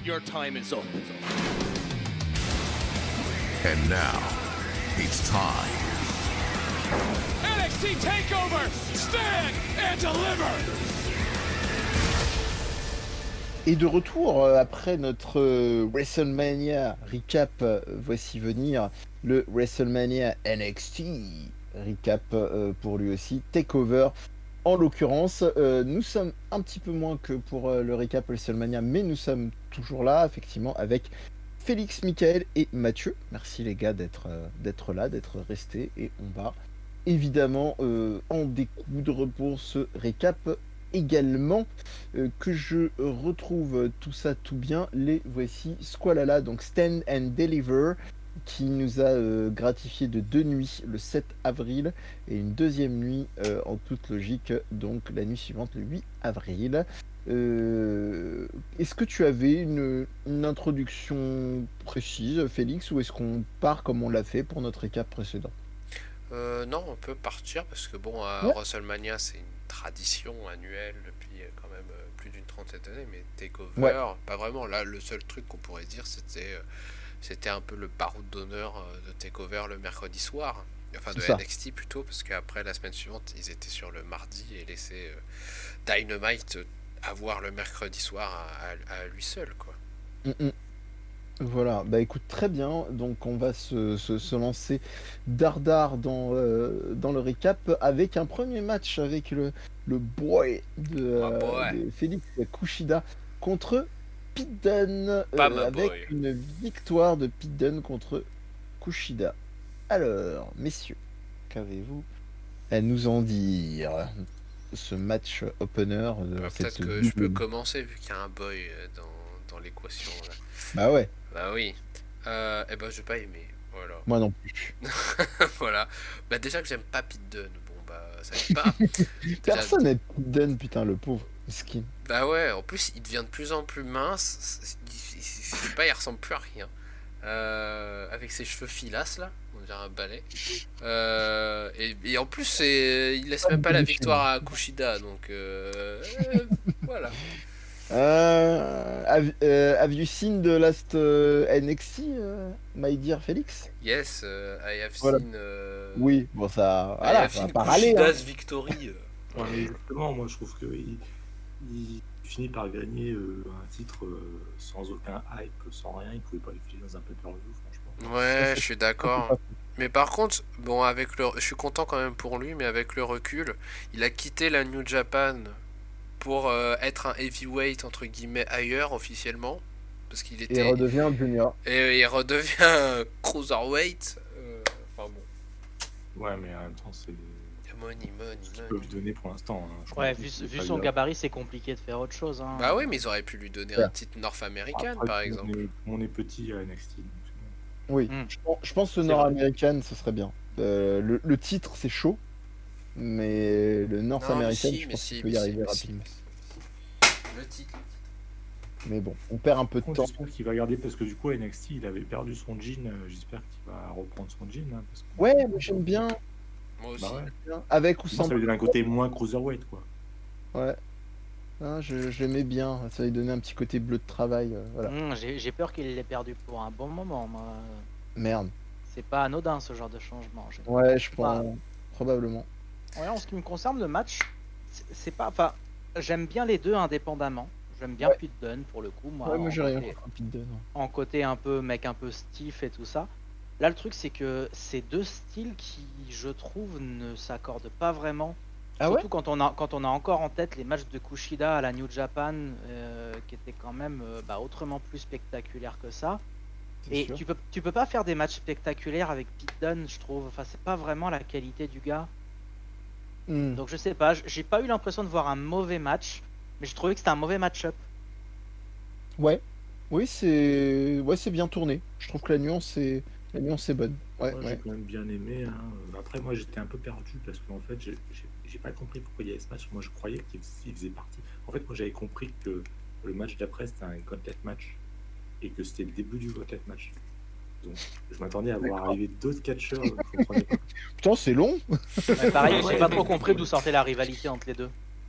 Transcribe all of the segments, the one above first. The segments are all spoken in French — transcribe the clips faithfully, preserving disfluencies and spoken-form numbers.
Your time is up. And now, it's time. N X T TakeOver! Stand and deliver! Et de retour euh, après notre euh, WrestleMania recap, euh, voici venir le WrestleMania N X T recap euh, pour lui aussi, TakeOver. En l'occurrence, euh, nous sommes un petit peu moins que pour euh, le recap WrestleMania, mais nous sommes toujours là, effectivement, avec Félix, Michael et Mathieu. Merci les gars d'être euh, d'être là, d'être restés, et on va évidemment euh, en découdre pour ce récap également. Euh, que je retrouve tout ça tout bien, les voici. Squalala, donc Stand and Deliver, qui nous a euh, gratifié de deux nuits le sept avril et une deuxième nuit euh, en toute logique, donc la nuit suivante le huit avril. Euh, est-ce que tu avais une, une introduction précise, Félix, ou est-ce qu'on part comme on l'a fait pour notre récap précédent? Euh, non, on peut partir parce que bon, à Ouais. WrestleMania, c'est une tradition annuelle depuis euh, quand même euh, plus d'une trentaine d'années, mais TakeOver, Ouais. pas vraiment. Là, le seul truc qu'on pourrait dire, c'était euh, c'était un peu le baroud d'honneur euh, de TakeOver le mercredi soir, enfin de C'est ça. N X T plutôt, parce qu'après la semaine suivante, ils étaient sur le mardi et laissaient euh, Dynamite avoir le mercredi soir à, à- à lui seul, quoi. Mm, mm. Voilà, bah écoute, très bien. Donc on va se, se, se lancer dardard dans, euh, dans le récap avec un premier match avec le, le boy de, My euh, boy. de Félix Kushida contre Pete Dunne, Pas euh, my avec boy. une victoire de Pete Dunne contre Kushida. Alors, messieurs, qu'avez-vous à nous en dire ce match opener de Euh, cette Peut-être que je peux double- commencer vu qu'il y a un boy euh, dans, dans l'équation. Là. Bah ouais, Bah oui. Euh, eh ben, j'ai pas aimé. Voilà. moi non plus. Voilà. Bah déjà que j'aime pas Pete Dunne. Bon bah ça aide pas. Déjà- Personne n'est Pete Dunne, putain, le pauvre skin. Bah ouais. En plus il devient de plus en plus mince. C'est- il- il- Je sais pas, il ressemble plus à rien. Euh, avec ses cheveux filasses là, on dirait un balai. Euh, et, et en plus c'est, il laisse même pas la victoire à Kushida. Donc euh, euh, voilà. Euh, have, euh, have you seen the last euh, N X T, euh, my dear Félix? Yes, uh, I have Voilà. seen. euh, Oui, bon ça, I voilà, have ça va seen pas râler, hein. Kushida's victory. euh. Ouais, mais justement, moi je trouve qu'il il finit par gagner euh, un titre euh, sans aucun hype, sans rien. Il pouvait pas le filer dans un pay-per-view, franchement. Ouais, je suis d'accord. Mais par contre, bon, avec le, je suis content quand même pour lui, mais avec le recul, il a quitté la New Japan pour euh, être un heavyweight entre guillemets ailleurs officiellement, parce qu'il Et était redevient junior. et il redevient un cruiserweight. euh, Enfin bon, Ouais, mais en même temps, c'est money, money, ce qu'ils peuvent money. lui donner pour l'instant. Hein. Je crois Ouais, que vu, c'est vu pas son grave. gabarit, c'est compliqué de faire autre chose. Hein. Bah oui, mais ils auraient pu lui donner Ouais. un titre North-American Après, par tout le exemple. monde est- tout le monde est petit à N X T. donc c'est bon. Oui, Mm. je, pense, je pense que le C'est Nord-Américain, ce serait bien. Euh, le, le titre, c'est chaud, mais le Non, mais Nord-Américain, si, je mais pense si, qu'il peut mais y si, arriver mais si, rapidement. mais si. Le titre. Mais bon, on perd un peu de Par temps. contre, j'espère qu'il va garder parce que du coup, à N X T, il avait perdu son jean. euh, J'espère qu'il va reprendre son jean. Hein, parce que... Ouais, moi j'aime bien, Moi aussi. Bah ouais. bien. Avec ou Ça sans. lui donne un côté moins cruiserweight, quoi. Ouais. Ah, je, je l'aimais bien, ça lui donnait un petit côté bleu de travail. euh, voilà. Hum, J'ai j'ai peur qu'il l'ait perdu pour un bon moment. Moi. Merde. C'est pas anodin ce genre de changement. J'ai- Ouais, je Bah. pense. Probablement. Ouais, en ce qui me concerne, le match, c'est- c'est pas. Enfin, j'aime bien les deux indépendamment. J'aime bien Ouais. Pete Dunne pour le coup. Moi, Ouais, moi en j'ai rien côté- contre Pete Dunne. en côté un peu mec un peu stiff et tout ça. Là, le truc, c'est que c'est deux styles qui, je trouve, ne s'accordent pas vraiment. Ah Surtout ouais quand on a quand on a encore en tête les matchs de Kushida à la New Japan, euh, qui étaient quand même euh, bah, autrement plus spectaculaires que ça. C'est Et sûr. tu peux tu peux pas faire des matchs spectaculaires avec Pete Dunne, je trouve. Enfin, c'est pas vraiment la qualité du gars. Hmm. Donc je sais pas, j- j'ai pas eu l'impression de voir un mauvais match, mais j'ai trouvé que c'était un mauvais match-up. Ouais. Oui, c'est ouais, c'est bien tourné. Je trouve que la nuance est la nuance est bonne. Ouais, Moi, ouais. j'ai quand même bien aimé. Hein. Après, moi, j'étais un peu perdu parce qu'en fait, j'ai- j'ai j'ai pas compris pourquoi il y avait ce match. Moi, je croyais qu'il fais- il faisait partie. En fait, moi, j'avais compris que le match d'après, c'était un gauntlet match et que c'était le début du gauntlet match. Donc, je m'attendais à voir D'accord. arriver d'autres catcheurs. Je comprenais pas. Putain, c'est long. Ouais, pareil, j'ai Ouais, pas mais- trop compris d'où sortait la rivalité entre les deux.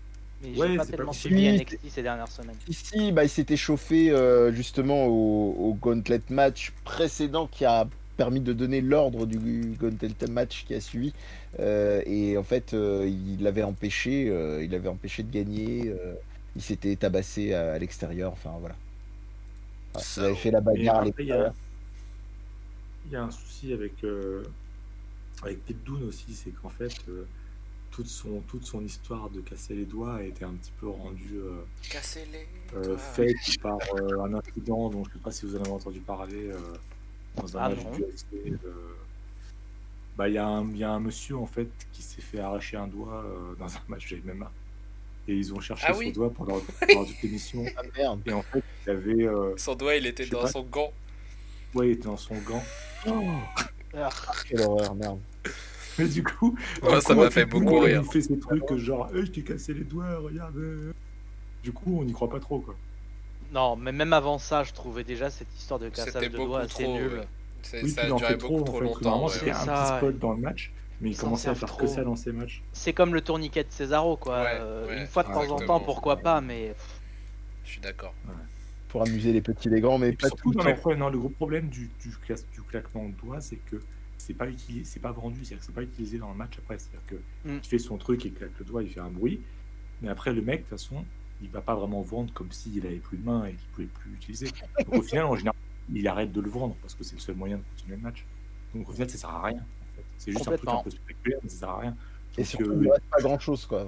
Mais Ouais, j'ai pas c'est pas tellement possible. suivi Oui, N X T ces dernières semaines. Ici, bah, il s'était chauffé euh, justement au, au Gauntlet match précédent qui a permis de donner l'ordre du Gauntlet match qui a suivi. Euh, et en fait, euh, il l'avait empêché, euh, il l'avait empêché de gagner. Euh, il s'était tabassé à, à l'extérieur. Enfin voilà. Voilà. Ils avaient Salaud. fait la Mais bagarre à après, il y a, l'extérieur. il y a un souci avec, euh, avec Pete Dunne aussi, c'est qu'en fait, euh, toute, son, toute son histoire de casser les doigts a été un petit peu rendue euh, Cassez les euh, doigts. fake par euh, un incident dont je ne sais pas si vous en avez entendu parler euh, dans un Ah match non. du U F C. euh, bah, il y, a un- il y a un monsieur en fait qui s'est fait arracher un doigt euh, dans un match de M M A et ils ont cherché Ah son oui, doigt pendant, pendant toute l'émission Ah merde. et en fait il avait euh, son doigt il était je sais dans pas, son gant. ouais, il était dans son gant. Oh, Ah, quelle horreur, merde. Mais du coup, Ouais, du ça coup, m'a à fait Pete Dunne, beaucoup quand rire. il fait ces trucs genre Eh, je t'ai cassé les doigts, regarde. euh. Du coup, on n'y croit pas trop quoi. non, mais même avant ça, je trouvais déjà cette histoire de C'était cassage de beaucoup doigts assez trop. nulle. Ouais. C'est- Oui, Ça puis a il en duré fait beaucoup trop en trop fait. longtemps. Normalement, Ouais, c'était C'est un ça, petit spot ouais. dans le match, mais il Ils s'en commençait à servent faire que trop. ça dans ses matchs. C'est comme le tourniquet de Cesaro, quoi. ouais, Euh, ouais, une fois de temps en temps, exactement. pourquoi pas, mais Je suis d'accord. Pour amuser les petits et les grands, mais Et puis pas tout surtout, le non, mais temps. problème- non, le gros problème du, du, cla- du claquement de doigts, c'est que c'est pas utilisé, c'est pas vendu, c'est-à-dire que c'est pas utilisé dans le match après. C'est-à-dire que Mm. il fait son truc, il claque le doigt, il fait un bruit, mais après le mec, de toute façon, il va pas vraiment vendre comme s'il avait plus de main et qu'il pouvait plus l'utiliser. Donc au final, en général, il arrête de le vendre parce que c'est le seul moyen de continuer le match. Donc au final, ça sert à rien. En fait. C'est juste un truc un Complètement. peu spectaculaire, mais ça sert à rien. Et Donc, surtout, euh, il ne reste pas grand-chose, quoi.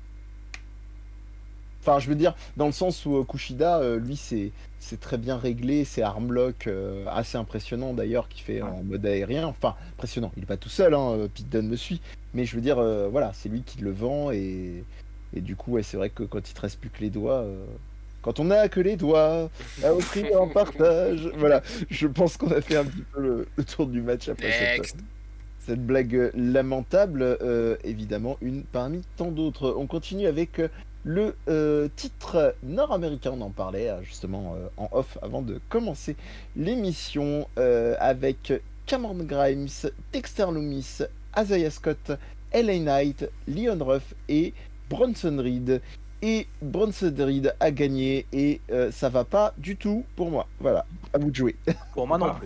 Enfin, je veux dire, dans le sens où euh, Kushida, euh, lui, c'est c'est très bien réglé, c'est armlock euh, assez impressionnant d'ailleurs, qui fait Ouais. en mode aérien. Enfin, impressionnant, il n'est pas tout seul, hein, euh, Pete Dunne me suit. Mais je veux dire, euh, voilà, c'est lui qui le vend, et, et du coup, ouais, c'est vrai que quand il te reste plus que les doigts, euh, quand on n'a que les doigts à offrir en partage, voilà, je pense qu'on a fait un petit peu le, le tour du match après cette, Next. cette blague euh, lamentable, euh, évidemment, une parmi tant d'autres. On continue avec euh, le euh, titre nord-américain, on en parlait euh, justement euh, en off avant de commencer l'émission, euh, avec Cameron Grimes, Dexter Lumis, Isaiah Scott, L A Knight, Leon Ruff et Bronson Reed. Et Bronson Reed a gagné et euh, ça va pas du tout pour moi. Voilà, à vous de jouer. pour moi non Ah. plus.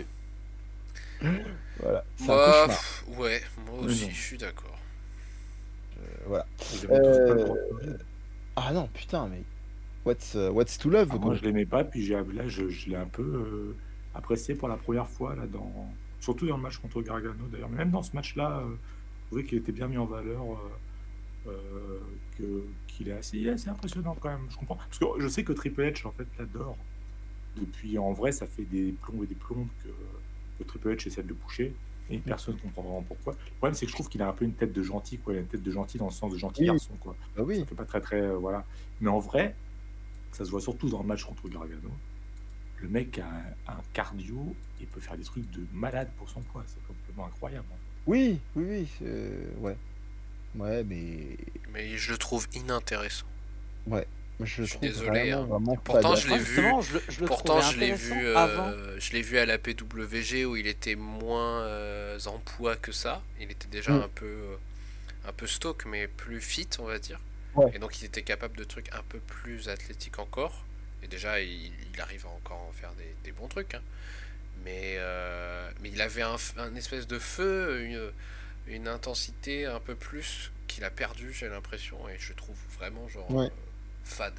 Voilà, c'est un Moi, cauchemar. pff, ouais, moi Mais aussi, non. je suis d'accord. Euh, voilà. Ils avaient tous pas Euh, le droit de parler. Ah non, putain, mais what's, uh, what's to love, Ah, quoi. moi, je l'aimais pas, puis j'ai, là, je, je l'ai un peu euh, apprécié pour la première fois, là, dans... surtout dans le match contre Gargano, d'ailleurs. Mais même dans ce match-là, euh, je trouvais qu'il était bien mis en valeur, euh, euh, que, qu'il est assez, assez impressionnant quand même. Je comprends. Parce que je sais que Triple H, en fait, l'adore. Depuis, en vrai, ça fait des plombes et des plombes que, que Triple H essaie de le pousser. Et personne ne comprend vraiment pourquoi. Le problème, c'est que je trouve qu'il a un peu une tête de gentil, quoi. Il a une tête de gentil dans le sens de gentil Oui. garçon, quoi. Bah oui. Ça fait pas très, très. euh, voilà. Mais en vrai, ça se voit surtout dans le match contre Gargano. Le mec a un, un cardio et peut faire des trucs de malade pour son poids. C'est complètement incroyable. En fait. Oui, oui, oui, c'est- ouais. Ouais, mais Mais je le trouve inintéressant. ouais, je Je le suis trouve désolé, vraiment, hein. vraiment Pourtant, fade. je l'ai Moi, vu. justement, je, le- je le Pourtant, trouvais je l'ai intéressant vu, euh, avant. je l'ai vu à la P W G où il était moins euh, en poids que ça. Il était déjà Mm. un peu, euh, un peu stock, mais plus fit, on va dire. Ouais. Et donc, il était capable de trucs un peu plus athlétiques encore. Et déjà, il, il arrive à encore en faire des, des bons trucs. Hein. Mais, euh, mais il avait un, f- un espèce de feu, une, une intensité un peu plus qu'il a perdu, j'ai l'impression. Et je trouve vraiment genre Ouais. euh, fade.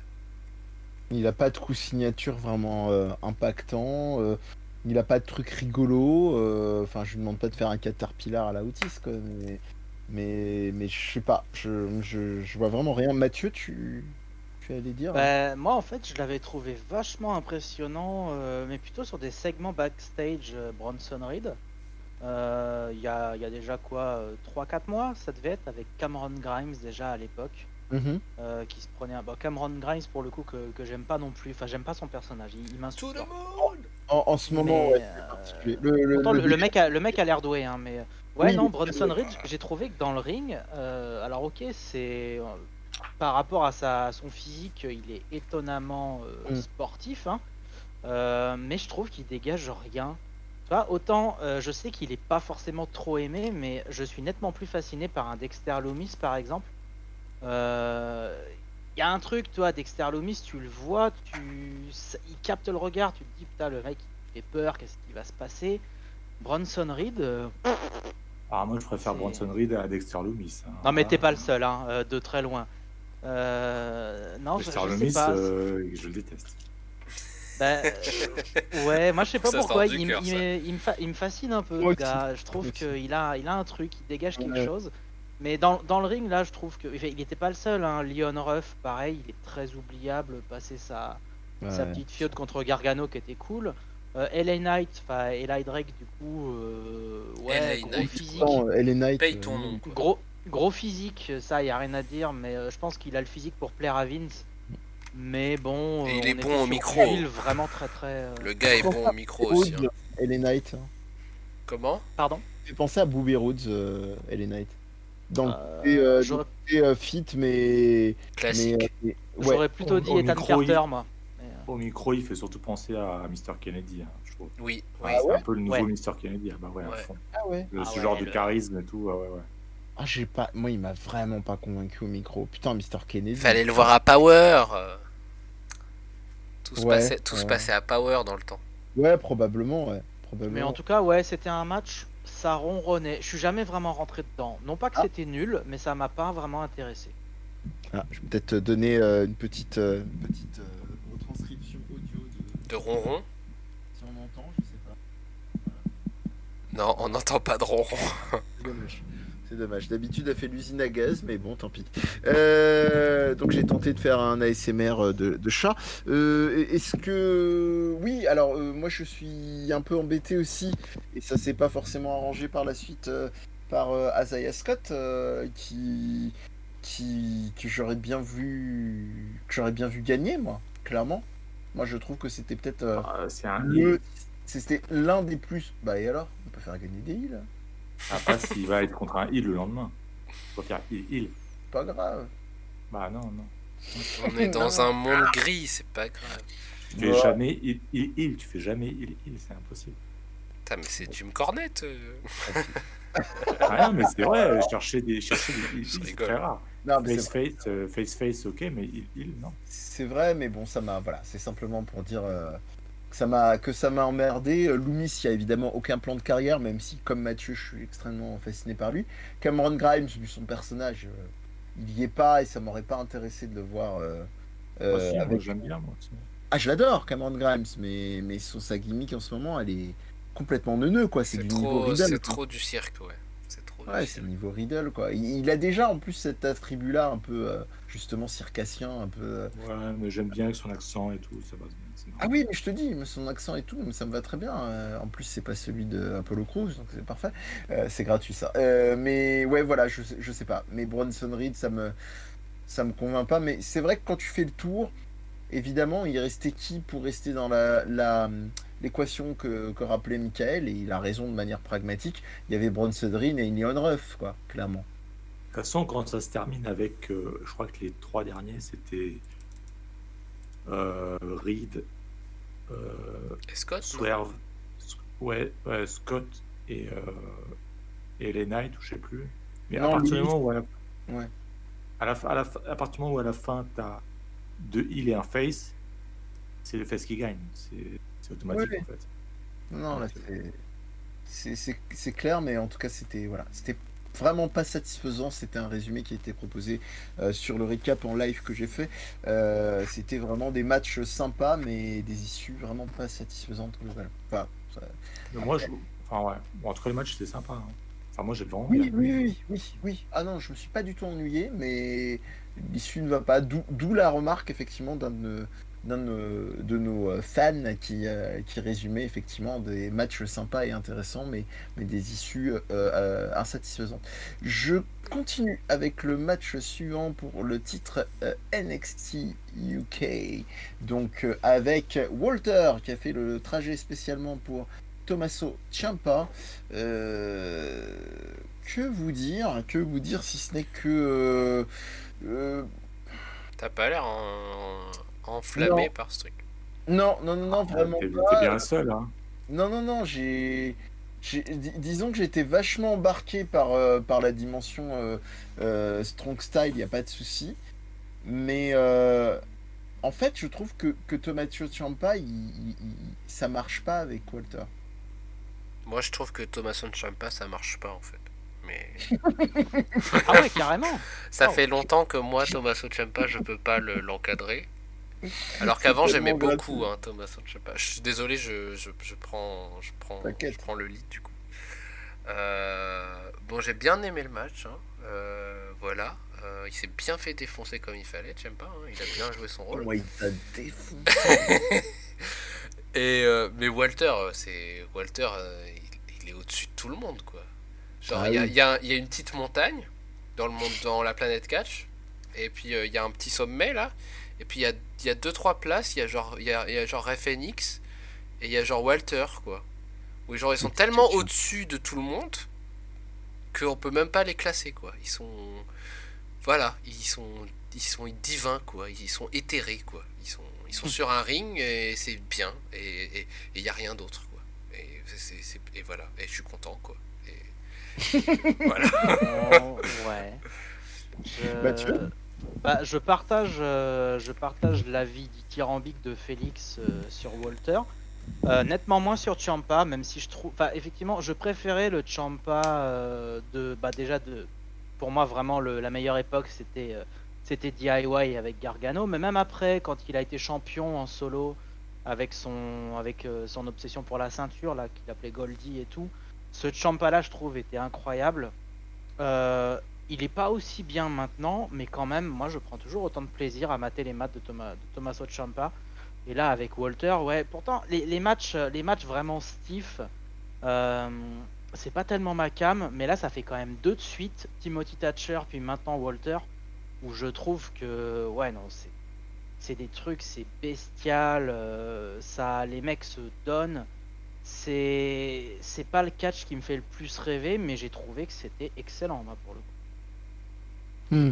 Il a pas de coup signature vraiment euh, impactant. euh, il a pas de truc rigolo. euh, Enfin, je lui demande pas de faire un caterpillar à la Otis, quoi. Mais, mais, mais je sais pas. Je, je, je vois vraiment rien. Mathieu, tu, tu allais dire? Bah, moi, en fait, je l'avais trouvé vachement impressionnant, euh, mais plutôt sur des segments backstage euh, Bronson Reed. Euh, Il y, a, il y a déjà quoi, trois quatre mois, ça devait être, avec Cameron Grimes déjà à l'époque, Mhm. euh, qui se prenait un. Bon, Cameron Grimes, pour le coup, que, que j'aime pas non plus. Enfin, j'aime pas son personnage, il, il To the m'insupporte. moon! En, en ce moment, Mais, ouais, euh, c'est particulier. Le, le, Pourtant, le le, le mec a, le mec a l'air doué, hein, mais ouais, Oui, non, il est Bronson doué. Reed, j'ai trouvé que dans le ring, euh, alors ok, c'est euh, par rapport à, sa, à son physique, il est étonnamment euh, Mm. sportif, hein, euh, mais je trouve qu'il dégage rien. Tu vois, autant euh, je sais qu'il est pas forcément trop aimé, mais je suis nettement plus fasciné par un Dexter Lumis, par exemple. Euh, il y a un truc, toi, Dexter Lumis, tu le vois, tu, ça- il capte le regard, tu te dis putain le mec il fait peur, qu'est-ce qui va se passer? Bronson Reed, euh, Alors moi je préfère C'est- Bronson Reed à Dexter Lumis. hein. non mais t'es Ah, pas le seul, hein, euh, de très loin. Euh, non, je, Dexter je sais Lumis, pas. euh, je le déteste. Bah, euh, ouais, moi je sais pas Ça sort pourquoi, du il, cœur, il, ça. me- il me fa- il me fascine un peu, Moi le aussi. gars. Je trouve Moi aussi. qu'il a, il a un truc, il dégage quelque Ouais. chose. Mais dans, dans le ring, là, je trouve que. enfin, il était pas le seul, hein. Leon Ruff, pareil, il est très oubliable, passer sa, sa Ouais. petite feud contre Gargano qui était cool. Euh, L A Knight, enfin Eli Drake, du coup, euh, ouais, L A gros Knight, physique. Non, L A Knight. Paye euh, ton nom, quoi. Gros, gros physique, ça y a rien à dire, mais euh, je pense qu'il a le physique pour plaire à Vince. Mais bon, Et euh, il on est était bon au sur micro. du heel vraiment très très. euh, Le gars est bon au micro aussi. hein. L A Knight. Comment? Pardon. Fait penser à Booby Rhodes, euh, L A Knight. Dans le Euh, côté, euh, j'aurais- dans le côté, euh, fit, mais. Classique. mais, euh, mais- ouais. J'aurais plutôt au- dit au Ethan micro, Carter, il- moi. Mais, euh, Au micro, il fait surtout penser à Mister Kennedy, hein, je trouve. Oui, Enfin, oui. c'est un peu le nouveau Ouais. Mister Kennedy. Ah bah ouais, à Ouais. fond. Ah ouais. Le- Ah ce ouais, genre de le- charisme et tout, ouais, ouais, ouais. Ah, j'ai pas. Moi, il m'a vraiment pas convaincu au micro. Putain, Mister Kennedy. Fallait le voir à Power. euh. Tout se, Ouais, passait, tout se ouais. passait à Power dans le temps. Ouais, probablement, ouais. Probablement. mais en tout cas, ouais, c'était un match, ça ronronnait. Je suis jamais vraiment rentré dedans. Non pas que Ah. c'était nul, mais ça m'a pas vraiment intéressé. Ah, je vais peut-être te donner euh, une petite, euh, une petite euh, retranscription audio de. De ronron. Si on entend, je sais pas. Non, on n'entend pas de ronron. C'est dommage. C'est dommage. D'habitude, elle fait l'usine à gaz, mais bon, tant pis. Euh, donc, j'ai tenté de faire un A S M R de, de chat. Euh, Est-ce que. Oui, alors, euh, moi, je suis un peu embêté aussi, et ça s'est pas forcément arrangé par la suite euh, par euh, Isaiah Scott, euh, qui. qui que j'aurais bien vu. que j'aurais bien vu gagner, moi, clairement. Moi, je trouve que c'était peut-être. euh, Ah, c'est un le- C'était l'un des plus. Bah, et alors? On peut faire gagner des heals. Après, s'il va être contre un heal le lendemain, faut faire heal, heal. Pas grave. Bah non, non. On est dans un monde gris, c'est pas grave. Tu fais Ouais. jamais heal, heal, heal. Tu fais jamais heal, heal. C'est impossible. Putain, mais c'est Jim Cornette. euh. Rien, mais c'est vrai. Chercher des, chercher des heal, Je heal, c'est rigole. très rare. Non, mais Face c'est vrai. face, euh, face face, ok, mais heal, heal, non. C'est vrai, mais bon, ça m'a. Voilà, c'est simplement pour dire euh, que ça m'a que ça m'a emmerdé. Euh, Loomis, il y a évidemment aucun plan de carrière, même si, comme Mathieu, je suis extrêmement fasciné par lui. Cameron Grimes, vu son personnage, euh, il y est pas et ça m'aurait pas intéressé de le voir. Euh, euh, Moi, si, moi, avec- j'aime bien, moi. aussi. Ah, je l'adore, Cameron Grimes, mais mais son sa gimmick en ce moment, elle est complètement neuneux, quoi. C'est C'est du niveau trop, Riddle. c'est quoi. trop du cirque, ouais. C'est trop du Ouais, c'est cirque. le niveau Riddle, quoi. Il, il a déjà en plus cet attribut-là, un peu euh, justement circassien, un peu. euh, Ouais, mais j'aime bien avec son accent et tout, ça va bien. c'est Ah normal. oui, mais je te dis, mais son accent et tout, mais ça me va très bien. Euh, en plus, c'est pas celui de Apollo Crews, donc c'est parfait. Euh, c'est gratuit ça. Euh, mais ouais, voilà, je, sais- je sais pas. Mais Bronson Reed, ça me, ça me convainc pas. Mais c'est vrai que quand tu fais le tour, évidemment, il restait qui pour rester dans la, la, l'équation que, que rappelait Michael, et il a raison de manière pragmatique. Il y avait Bronson Reed et Leon Ruff, quoi, clairement. De toute façon, quand ça se termine avec, euh, je crois que les trois derniers, c'était euh, Reed, euh, Et Scott, non Swerve, S- ouais, ouais, Scott et, euh, et les Knight, ou je sais plus. Mais à Non, partir du lui, moment où à la, Ouais. à la, fin- à la fin- à partir du moment où à la fin t'as deux heal et un face, c'est le face qui gagne. C'est c'est automatique Ouais. en fait. Non, là, Ok. c'est- c'est c'est- c'est clair, mais en tout cas, c'était voilà, c'était vraiment pas satisfaisant. C'était un résumé qui a été proposé euh, sur le récap en live que j'ai fait. Euh, c'était vraiment des matchs sympas, mais des issues vraiment pas satisfaisantes globalement. Enfin, ça- Mais moi, je, enfin ouais, bon, en tout cas, les matchs c'était sympa. hein. Enfin, moi j'ai vraiment Oui, bien oui, aimé. oui, oui, oui. Ah non, je me suis pas du tout ennuyé, mais l'issue ne va pas. D'où d'où la remarque, effectivement, d'un de, d'un de nos, de nos, euh, fans qui, euh, qui résumait effectivement des matchs sympas et intéressants, mais, mais des issues euh, euh, insatisfaisantes. Je continue avec le match suivant pour le titre euh, N X T U K. Donc, euh, avec Walter qui a fait le trajet spécialement pour Tommaso Ciampa. Euh, que vous dire? Que vous dire si ce n'est que. euh, euh, T'as pas l'air en- enflammé Non. par ce truc. non, non, non, non, vraiment T'es t'es pas. bien seul, hein. Non, non, non, j'ai. j'ai- dis- disons que j'étais vachement embarqué par, euh, par la dimension euh, euh, Strong Style, il n'y a pas de souci. Mais euh, en fait, je trouve que, que Tommaso Ciampa, il, il- il- ça marche pas avec Walter. Moi, je trouve que Tommaso Ciampa, ça marche pas en fait. Mais Ah ouais, carrément. ça Oh. fait longtemps que moi, Tommaso Ciampa, je peux pas le- l'encadrer. Alors qu'avant, C'est j'aimais tellement beaucoup hein, Tommaso Ciampa. Je suis désolé, je, je, je prends, je, prends, T'inquiète. je prends le lead du coup. Euh, bon, j'ai bien aimé le match. Hein. Euh, voilà. Euh, il s'est bien fait défoncer comme il fallait, Ciampa. Hein. Il a bien joué son rôle. Comment il t'a défoncé. Et euh, mais Walter, euh, c'est Walter, euh, il, il est au-dessus de tout le monde, quoi. Genre, Ah il y, a- oui. il y a, il y a une petite montagne dans le monde, dans la planète Catch, et puis euh, il y a un petit sommet là, et puis il y a, il y a deux trois places, il y a genre, il y a, il y a genre F N X et il y a genre Walter, quoi. Où genre ils sont tellement au-dessus de tout le monde qu'on peut même pas les classer, quoi. Ils sont, voilà, ils sont, ils sont divins, quoi. Ils sont éthérés, quoi. Ils sont, ils sont sur un ring et c'est bien et il y a rien d'autre, quoi. Et c'est, c'est- et voilà, et je suis content, quoi. Et, voilà. Oh, ouais. Je... Mathieu Bah, je partage, euh, je partage l'avis dithyrambique de Félix euh, sur Walter. Euh, nettement moins sur Ciampa, même si je trouve, enfin, effectivement, je préférais le Ciampa euh, de, bah, déjà de, pour moi vraiment le- la meilleure époque, c'était, euh, c'était D I Y avec Gargano, mais même après, quand il a été champion en solo avec son, avec euh, son obsession pour la ceinture là, qu'il appelait Goldie et tout, ce Ciampa là, je trouve, était incroyable. Euh, il est pas aussi bien maintenant, mais quand même, moi, je prends toujours autant de plaisir à mater les matchs de Thomas, de Tommaso Ciampa. Et là, avec Walter, ouais, pourtant, les, les matchs, les matchs vraiment stiff, euh, c'est pas tellement ma cam, mais là, ça fait quand même deux de suite, Timothy Thatcher, puis maintenant Walter, où je trouve que, ouais, non, c'est, c'est des trucs, c'est bestial, euh, ça, les mecs se donnent. C'est, c'est pas le catch qui me fait le plus rêver, mais j'ai trouvé que c'était excellent, moi, pour le coup. Hmm.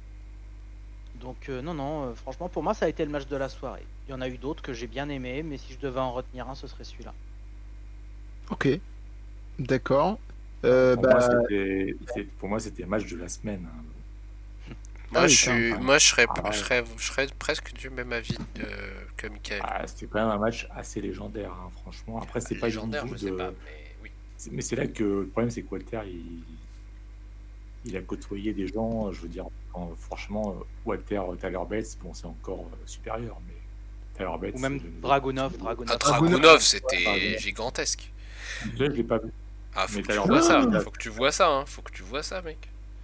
Donc euh, non, non, euh, franchement, pour moi, ça a été le match de la soirée. Il y en a eu d'autres que j'ai bien aimé, mais si je devais en retenir un, ce serait celui-là. Ok, d'accord. Euh, Pour, bah, moi, c'était, c'est- pour moi, c'était le match de la semaine. hein. Moi, Ah oui, je suis, carrément. moi, je serais, Ah ouais. je serais, je serais presque du même avis euh, que Michael. Ah, c'était quand même un match assez légendaire, hein, franchement. Après, c'est pas du Légendaire, niveau je sais de- pas, mais oui. c'est- Mais c'est là que le problème, c'est que Walter, il... il a côtoyé des gens, je veux dire, quand- franchement, euh, Walter, euh, Tyler Bates, bon, c'est encore euh, supérieur, mais Tyler Bates. Ou même c'est le niveau- Dragunov, c'est le- Dragunov. Ah, Dragunov, Dragunov, c'était Dragunov. gigantesque. Là, je l'ai pas vu. Ah, faut Mais que t'as tu l'air vois de- ça, Ah. faut que tu vois ça, hein. Faut que tu vois ça, mec.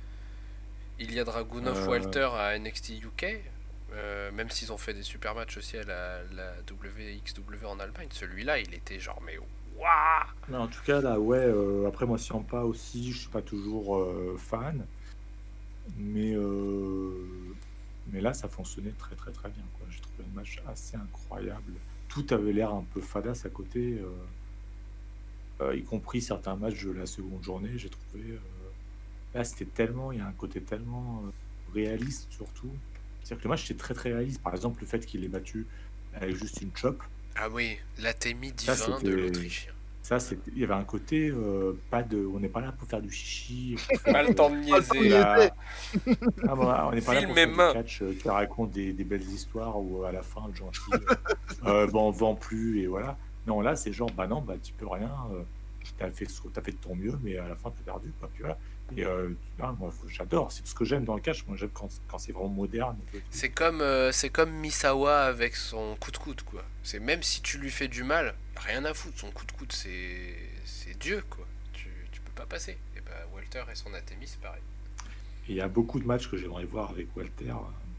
Il y a Dragunov Euh. Walter à N X T U K, euh, même s'ils ont fait des super matchs aussi à la, la W X W en Allemagne. Celui-là, il était genre, mais waouh! Mais en tout cas, là, ouais, euh, après, moi, Ciampa aussi, je suis pas toujours euh, fan, mais, euh, mais là, ça fonctionnait très, très, très bien, quoi. J'ai trouvé le match assez incroyable. Tout avait l'air un peu fadasse à côté, euh, euh, y compris certains matchs de la seconde journée, j'ai trouvé. euh, Là, c'était tellement, il y a un côté tellement euh, réaliste, surtout. C'est-à-dire que le match était très, très réaliste. Par exemple, le fait qu'il ait battu avec juste une chop, Ah oui, l'atémie Ça, divin de c'était- l'Autrichien. ça, c'était- il y avait un côté, euh, pas de, on n'est pas là pour faire du chichi. pour faire Pas le de- temps de de niaiser. niaiser. Ah, voilà, on n'est pas là Filme pour mes faire mains. du catch euh, qui raconte des, des belles histoires où à la fin le gentil, euh, euh, bon, on vend plus et voilà. Non, là c'est genre, bah non, bah tu peux rien, euh, t'as fait, ce- t'as fait de ton mieux, mais à la fin t'as perdu, quoi. Puis voilà. Et euh, ah, moi j'adore, c'est tout ce que j'aime dans le catch. Moi j'aime quand, quand c'est vraiment moderne. et tout. C'est comme, euh, c'est comme Misawa avec son coup de coude, quoi. C'est même si tu lui fais du mal, rien à foutre. Son coup de coude, c'est, c'est Dieu, quoi. Tu, tu peux pas passer. Et bah Walter et son atémie, c'est pareil. Et il y a beaucoup de matchs que j'aimerais voir avec Walter. euh,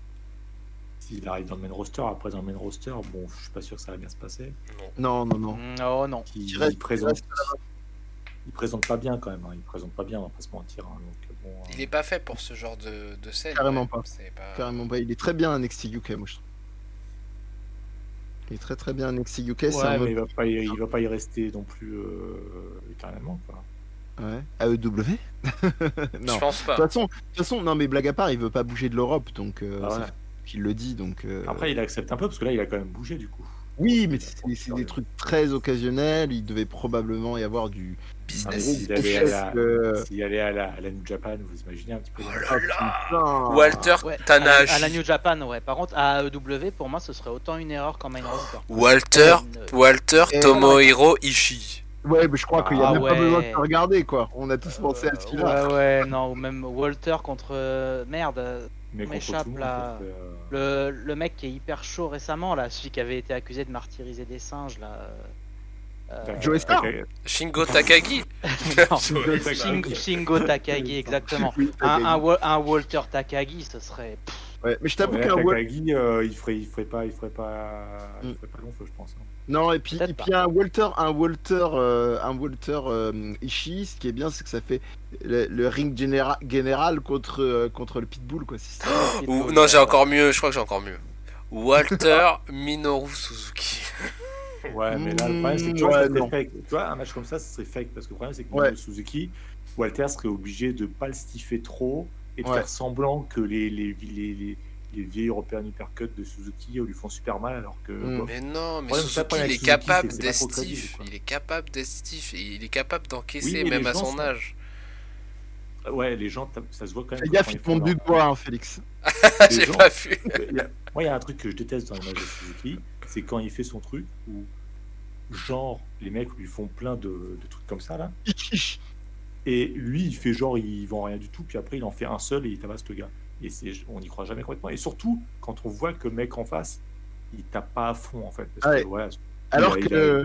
S'il arrive dans le main roster, après dans le main roster, bon, je suis pas sûr que ça va bien se passer. Non. Non, non, non. Non, non. Il, Il reste- il présente, il présente pas bien quand même. hein. Il présente pas bien, on va pas se mentir. hein. Donc, bon, euh, Il est pas fait pour ce genre de, de scène. Carrément ouais. pas. C'est pas. Carrément pas. Il est très bien à N X T U K, moi je trouve. Il est très très bien à N X T U K. c'est ouais, un mais mode... il va pas, y, il va pas y rester non plus euh, éternellement, quoi. Ouais. A E W Non. Je pense De pas. toute façon, de toute façon, non mais blague à part, il veut pas bouger de l'Europe, donc euh, Ah ça ouais. fait qu'il le dit, donc. euh, Après, il accepte un peu parce que là, il a quand même bougé du coup. Oui, mais c'est c'est des trucs très occasionnels. Il devait probablement y avoir du. Ah, mais Business. s'il allait à la, Euh, s'il allait à la, à la New Japan, vous imaginez un petit peu. Oh le- là là. putain. Walter Ouais, à, la- Tanahashi. à la New Japan, ouais. Par contre, à A E W, pour moi, ce serait autant une erreur qu'en main roster. Walter, Une- Walter Et- Tomohiro Ishii. Ouais, mais je crois qu'il y a Ah même pas besoin de ouais. se regarder, quoi. On a tous pensé à Euh, celui-là. ouais, ouais, non, ou même Walter contre. euh, Merde, Mais contre m'échappe, tout le monde, là. en fait, euh, le, le mec qui est hyper chaud récemment, là, celui qui avait été accusé de martyriser des singes, là. euh, t'as- Joey Star. t'as- Shingo Takagi. non, Joey Shingo, Shingo Takagi, exactement. Oui, Un, Takagi. un, Wa- un Walter Takagi, ce serait. pff, Ouais, mais je t'avoue Ouais, qu'un Wal- Takagi, euh, il ferait, il ferait pas, il ferait pas, il Mm. ferait pas long feu, je pense. hein. Non, et puis, Peut-être et puis un Walter, un Walter, euh, un Walter euh, Ishii, ce qui est bien, c'est que ça fait le, le ring généra- général contre, euh, contre le Pitbull, quoi. C'est ça. Ou, non, j'ai encore mieux. Je crois que j'ai encore mieux. Walter Minoru Suzuki. Ouais, mais là, le problème, c'est que tu Mm, vois, ouais, ça serait non. fake. Tu vois, un match comme ça, ce serait fake. Parce que le problème, c'est que Ouais. Minoru Suzuki, Walter serait obligé de pas le stiffer trop et de Ouais. faire semblant que les, les, les, les, les vieilles European Uppercut de Suzuki lui font super mal, alors que. Mm. bof. Mais non, mais Problème, c'est Suzuki, pas le problème il est avec Suzuki, capable c'est que c'est pas trop d'estif. crédible, quoi. Il est capable d'estif. Et il est capable d'encaisser, Oui, mais même les à gens son sont- âge. Ouais, les gens, t'as- ça se voit quand même. Fais que gaffe, quand ils ils te montent font du leur- doigt, hein, Félix. J'ai gens- pas vu. Il y a- Moi, il y a un truc que je déteste dans les matchs de Suzuki, c'est quand il fait son truc où, genre, les mecs lui font plein de, de trucs comme ça, là, et lui, il fait genre, il vend rien du tout, puis après, il en fait un seul et il tabasse le gars. Et c'est, on n'y croit jamais complètement. Et surtout, quand on voit que le mec en face, il tape pas à fond, en fait. Parce Ouais. que, voilà, Alors il a- que.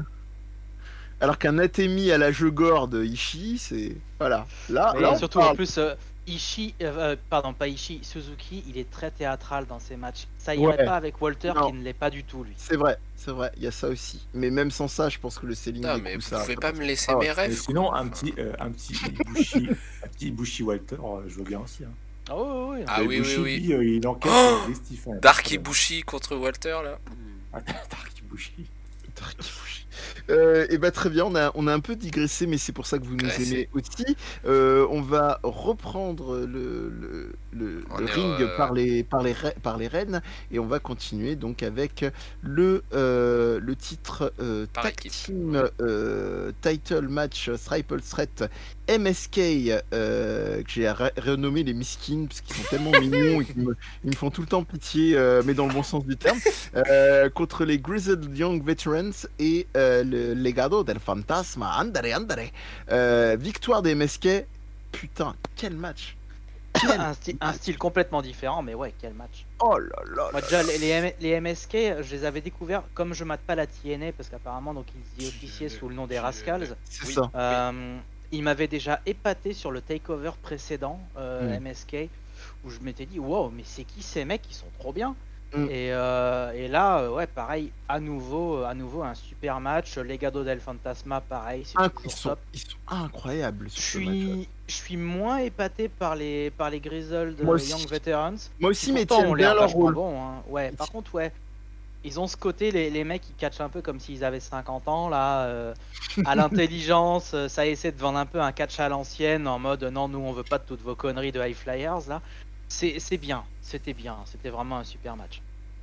Alors qu'un Atemi à la jeu gore de Ishii, c'est. Voilà. Là, Mais là on surtout, parle. en plus, euh, Ishii, euh, euh, pardon, pas Ishii, Suzuki, il est très théâtral dans ses matchs. Ça irait Ouais. pas avec Walter Non. qui ne l'est pas du tout, lui. C'est vrai, c'est vrai, il y a ça aussi. Mais même sans ça, je pense que le selling Putain, des mais coups, vous ça. pouvez ça pas passe. me laisser Ah ouais. mes Et rêves. sinon, un petit, euh, un petit Ibushi, un petit Ibushi Walter, euh, je veux bien aussi. Hein. Ah oui, oui, oui. Ah Le oui, Ibushi, oui, oui. lui, euh, il encaisse Oh euh, des stifs, hein, Dark parce que- Ibushi contre Walter, là. Ah, Dark Ibushi. Dark Ibushi. Euh, et bah très bien, on a, on a un peu digressé, mais c'est pour ça que vous nous Ouais, aimez aussi. Euh, on va reprendre le, le, le, On le est, ring euh, par, les, par, les, re- par les reines et on va continuer donc avec le, euh, le titre euh, Par Tag équipe. Team euh, Title Match Triple Threat M S K euh, que j'ai re- renommé les Miskins parce qu'ils sont tellement mignons et qu'ils me, ils me font tout le temps pitié, euh, mais dans le bon sens du terme. Euh, contre les Grizzled Young Veterans et euh, le Legado del Fantasma. Andare, andare. Euh, victoire des M S K. Putain, quel match! Quel... un, style, un style complètement différent, mais ouais, quel match. Oh là là! Moi, là déjà, là. les, les, M- les M S K, je les avais découverts comme je mate pas la T N A, parce qu'apparemment, donc ils y officiaient sous le nom des Rascals. C'est Oui. ça. Euh, il m'avait déjà épaté sur le takeover précédent, euh, Mm. M S K, où je m'étais dit, wow, mais c'est qui ces mecs? Ils sont trop bien. Mm. Et, euh, et là, euh, ouais, pareil, à nouveau, à nouveau un super match. Legado del Fantasma, pareil, c'est Inc- toujours Ils sont, top. ils sont incroyables Je sur ce match. suis, je suis moins épaté par les, par les Grizzled Moi euh, aussi. Young Veterans. Moi aussi, mais Pourtant, tiennent on bien l'air leur vachement rôle. bon. Hein. Ouais, par contre, ouais. Ils ont ce côté, les, les mecs, ils catchent un peu comme s'ils avaient cinquante ans, là, euh, à l'intelligence, euh, ça essaie de vendre un peu un catch à l'ancienne, en mode, non, nous, on veut pas de toutes vos conneries de high flyers, là. C'est c'est bien, c'était bien, c'était vraiment un super match.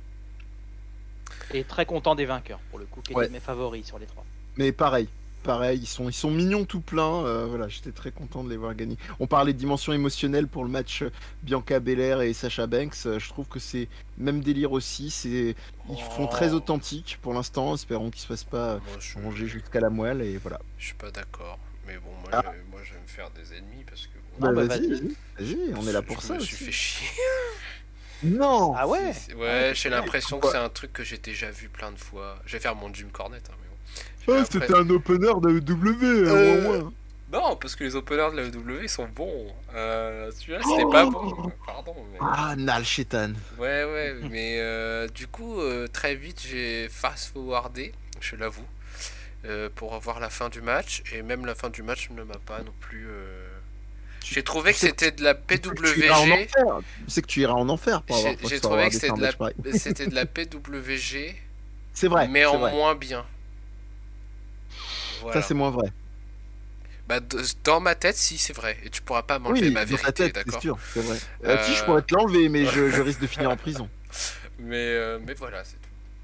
Et très content des vainqueurs, pour le coup, qui Ouais. étaient mes favoris sur les trois. Mais pareil, pareil, ils sont, ils sont mignons tout plein. euh, voilà, j'étais très content de les voir gagner. On parlait de dimension émotionnelle pour le match euh, Bianca Belair et Sasha Banks. euh, Je trouve que c'est même délire aussi. C'est, ils font très Oh. authentique pour l'instant. Espérons qu'ils se fassent pas Moi, je, ranger jusqu'à la moelle et voilà. je suis pas d'accord. Mais bon, moi, Ah. je, moi, je vais me faire des ennemis parce que. Non, Bah, bah, vas-y, vas-y. vas-y, vas-y, on est là je- pour je ça me aussi. suis fait chier. Non. Ah ouais C'est- Ouais, j'ai l'impression que pourquoi c'est un truc que j'ai déjà vu plein de fois. Je vais faire mon Jim Cornette, hein, mais bon. J'ai Ah, l'impression- c'était un opener de W. hein, Euh, au moins. Non, parce que les openers de la W ils sont bons. Euh, Celui-là, c'était pas bon. Pardon. Mais... Ah, Nal Shetan. Ouais, ouais, mais euh, du coup, euh, très vite, j'ai fast-forwardé, je l'avoue, euh, pour avoir la fin du match. Et même la fin du match ne m'a pas non plus. euh, J'ai trouvé que tu sais- c'était de la Tu sais que tu iras en P W G. enfer. Tu sais que tu iras en enfer pour avoir J'ai j'ai fast trouvé que forwardé c'était un de, la... match pareil. c'était de la P W G, C'est vrai. mais c'est en vrai. moins bien. Voilà. Ça, c'est moins vrai. Bah, d- dans ma tête, si, c'est vrai. Et tu pourras pas m'enlever Oui, ma dans ta vérité, tête, c'est d'accord. sûr, c'est vrai. Euh, Si, je Euh, pourrais te l'enlever, mais je, je risque de finir en prison. Mais, euh, mais voilà, c'est tout.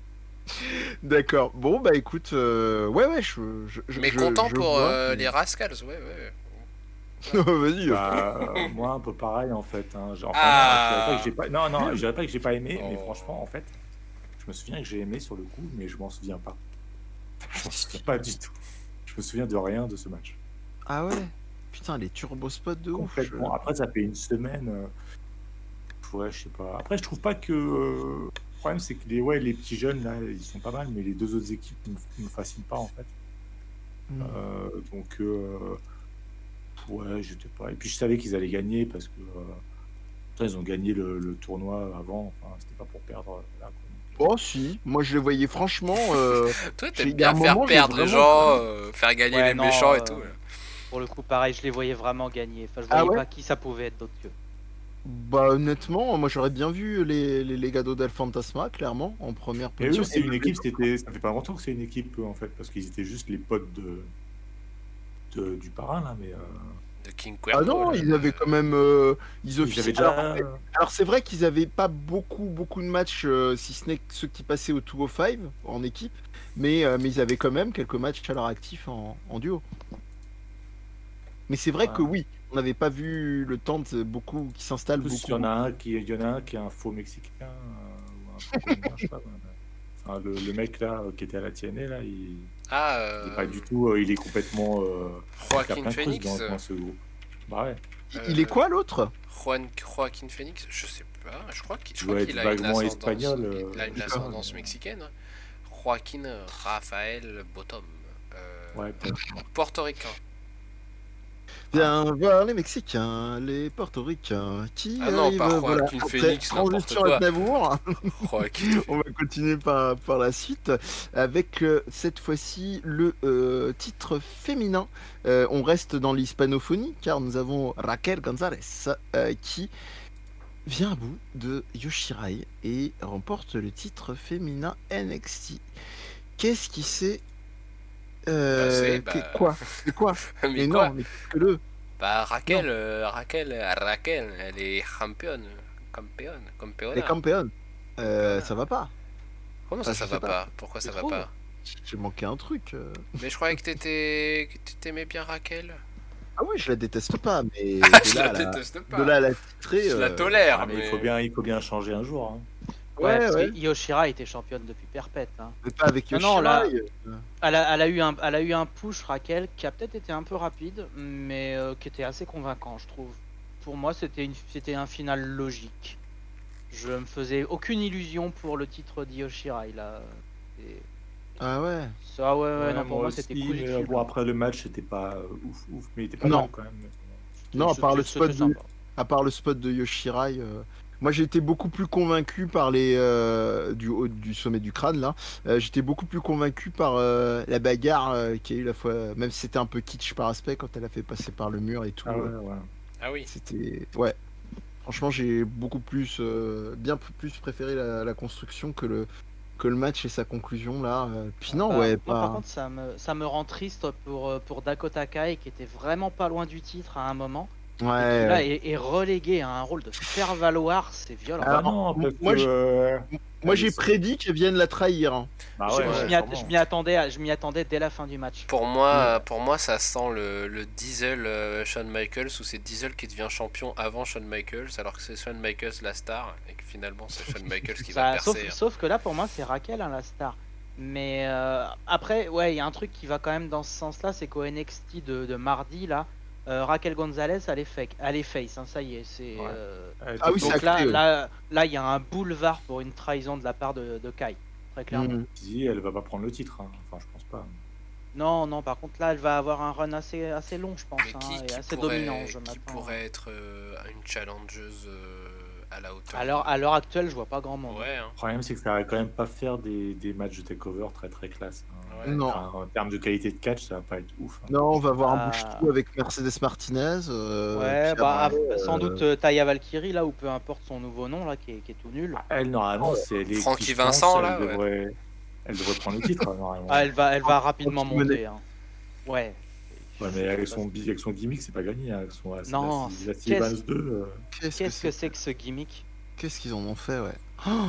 D'accord. Bon, bah écoute, euh, ouais, ouais, je. je, je Mais je- content je pour vois, euh, mais- les Rascals, ouais, ouais. Vas-y. euh. Bah, euh, moi, un peu pareil en fait. Hein. J'ai- Enfin, non, je dirais pas que Ah j'ai pas. Non, non, je dirais pas que j'ai pas aimé, mais Oh. franchement, en fait, je me souviens que j'ai aimé sur le coup, mais je m'en souviens pas. Je m'en souviens pas du tout. Je me souviens de rien de ce match. Ah ouais. Putain, les turbo spots de ouf. je- Complètement. Après, ça fait une semaine. euh, Ouais, je sais pas. Après, je trouve pas que. euh, Le problème, c'est que les, ouais, les petits jeunes, là, ils sont pas mal, mais les deux autres équipes ne me, me fascinent pas, en fait. Hmm. Euh, donc, euh, ouais, je sais pas. Et puis, je savais qu'ils allaient gagner parce que. euh, putain, ils ont gagné le, le tournoi avant. Enfin, c'était pas pour perdre euh, là, quoi. Oh si, moi je les voyais franchement. euh, Toi, j'ai- t'aimes il y a bien un faire moment, j'ai perdre les vraiment gens, cru- euh, faire gagner Ouais, les non, méchants et euh, tout. là. Pour le coup, pareil, je les voyais vraiment gagner. Enfin, je Ah voyais ouais pas qui ça pouvait être d'autre que. Bah honnêtement, moi j'aurais bien vu les, les Legado del Fantasma, clairement, en première Et position. eux, c'est une équipe, c'était, ça fait pas longtemps que c'est une équipe, eux, en fait, parce qu'ils étaient juste les potes de, de- du parrain, là, mais. euh, De King Ah Cuerno. non, là. ils avaient quand même. euh, ils ils officiaient. avaient Alors, déjà. alors, c'est vrai qu'ils avaient pas beaucoup beaucoup de matchs, euh, si ce n'est que ceux qui passaient au deux cent cinq en équipe, mais, euh, mais ils avaient quand même quelques matchs à leur actif en, en duo. Mais c'est vrai Ouais. que oui, on n'avait pas vu le temps de beaucoup qui s'installe En plus, beaucoup. il y en a un qui, il y en a un qui est un faux Mexicain, euh, ou un faux Colombien, je sais pas. Enfin, le, le mec là euh, qui était à la T N A là, il, Ah, il est euh, pas du tout, euh, il est complètement. Euh, il y a Joaquin plein de creuses Phoenix. dans, dans ce groupe. Bah ouais. Il- Il est quoi l'autre? Juan, Joaquin Phoenix, je sais pas. Je crois qu'il je Il crois doit qu'il être a une vaguement ascendance, espagnol, euh, il a une je sais pas, ascendance mais- mexicaine. hein. Joaquin Rafael Bottom. Euh, Ouais, peut-être. Portoricain. Viens voir les Mexicains, les Portoricains qui Ah non, arrivent. pas Voilà. Joaquin Après, Phoenix, n'importe transition quoi. avec Namour. Joaquin On va continuer par, par la suite avec euh, cette fois-ci le euh, titre féminin. Euh, on reste dans l'hispanophonie car nous avons Raquel González euh, qui vient à bout de Yoshirai et remporte le titre féminin N X T. Qu'est-ce qui s'est euh, Passé, qu'est- bah- quoi C'est quoi Mais, Mais quoi non, mais que le Bah Raquel, euh, Raquel, Raquel, elle est championne. Championne, championne. les campeones. Euh, Voilà. ça va pas. Comment ça, Ah, ça je va sais pas. pas, Pourquoi C'est ça va trop. pas J'ai manqué un truc. euh. Mais je croyais que t'étais, que tu t'aimais bien Raquel. Ah oui, je la déteste pas, mais Ah, de je là la à la- déteste pas. de là à la titrer. Je la euh, tolère, Ah, mais mais... il faut bien, il faut bien changer un jour. Hein. Ouais, Ouais, parce ouais. que Yoshira était championne depuis perpète. Hein. mais pas avec Non, non, là- Yoshirai. euh. Elle, a, elle, a eu un, elle a eu un push Raquel qui a peut-être été un peu rapide, mais euh, qui était assez convaincant, je trouve. Pour moi, c'était une, c'était un final logique. Je me faisais aucune illusion pour le titre d'Yoshirai là. Et- Ah ouais. Ça, ouais, ouais, Ouais, non, pour moi, aussi, c'était cool. mais, euh, bon, après le match, c'était pas euh, ouf, ouf, mais il était pas Non. mal quand même. Non, à part le spot de, sympa. à part le spot de Yoshirai, euh, moi j'ai été beaucoup plus convaincu par les euh, du haut du sommet du crâne là. Euh, j'étais beaucoup plus convaincu par euh, la bagarre euh, qu'il y a eu la fois, même si c'était un peu kitsch par aspect quand elle a fait passer par le mur et tout. Ah ouais, euh, ouais. Ah oui. C'était ouais. Franchement, j'ai beaucoup plus, euh, bien p- plus préféré la, la construction que le que le match et sa conclusion là. Euh, Puis non, Bah, ouais, moi, pas. par contre, ça me, ça me rend triste pour, euh, pour Dakota Kai qui était vraiment pas loin du titre à un moment. Et qui, Ouais. là, est, est relégué à un rôle de faire valoir, c'est violent. Alors, Ah non, parce moi, que, je- euh, Moi, elle j'ai est- prédit qu'elle vienne la trahir. hein. Bah Je- ouais, je ouais, m'y at- sûrement. je m'y attendais, à- je m'y attendais dès la fin du match. Pour moi, pour moi, ça sent le, le Diesel euh, Shawn Michaels, où c'est Diesel qui devient champion avant Shawn Michaels, alors que c'est Shawn Michaels la star, et que finalement c'est Shawn Michaels qui va Bah, sauf, percer. hein. sauf que là, pour moi, c'est Raquel hein, la star. Mais euh, après, ouais, il y a un truc qui va quand même dans ce sens-là, c'est qu'au N X T de, de mardi, là, euh, Raquel Gonzalez, elle est fake, elle est face, hein, ça y est. C'est, Ouais. euh, Elle était Ah oui, forte. c'est donc là, acté, ouais. là, là, il y a un boulevard pour une trahison de la part de, de Kai, très clairement. Mm. Dit, elle va pas prendre le titre. hein. Enfin, je pense pas. Non, non, par contre, là, elle va avoir un run assez, assez long, je pense, Mais hein, qui, et qui assez pourrait, dominant, je qui m'attends. pourrait être euh, une challengeuse euh, à la hauteur À l'heure, de- à l'heure actuelle, je vois pas grand monde. Ouais, hein. Le problème, c'est que ça va quand même pas faire des, des matchs de takeover très très classe. hein. Ouais. Non. Enfin, en termes de qualité de catch, ça va pas être ouf. hein. Non, on va voir un Ah. bouche-trou avec Mercedes Martinez. euh, Ouais, puis bah après, af- sans euh, doute euh, Taya Valkyrie là ou peu importe son nouveau nom là qui est, qui est tout nul. Elle, normalement, c'est elle est Francky qui, je pense, Vincent, elle là, ouais. devrait, elle devrait prendre le titre, normalement. Ah, elle va, elle va rapidement Francky Monet. monter. Hein. Ouais. Ouais, mais avec son, bi- avec son gimmick, c'est pas gagné. hein, Avec son, la- Non, la, la qu'est-ce- Evans deux. euh, Qu'est-ce Qu'est-ce que c'est que ce gimmick? Qu'est-ce qu'ils en ont fait, ouais. Oh,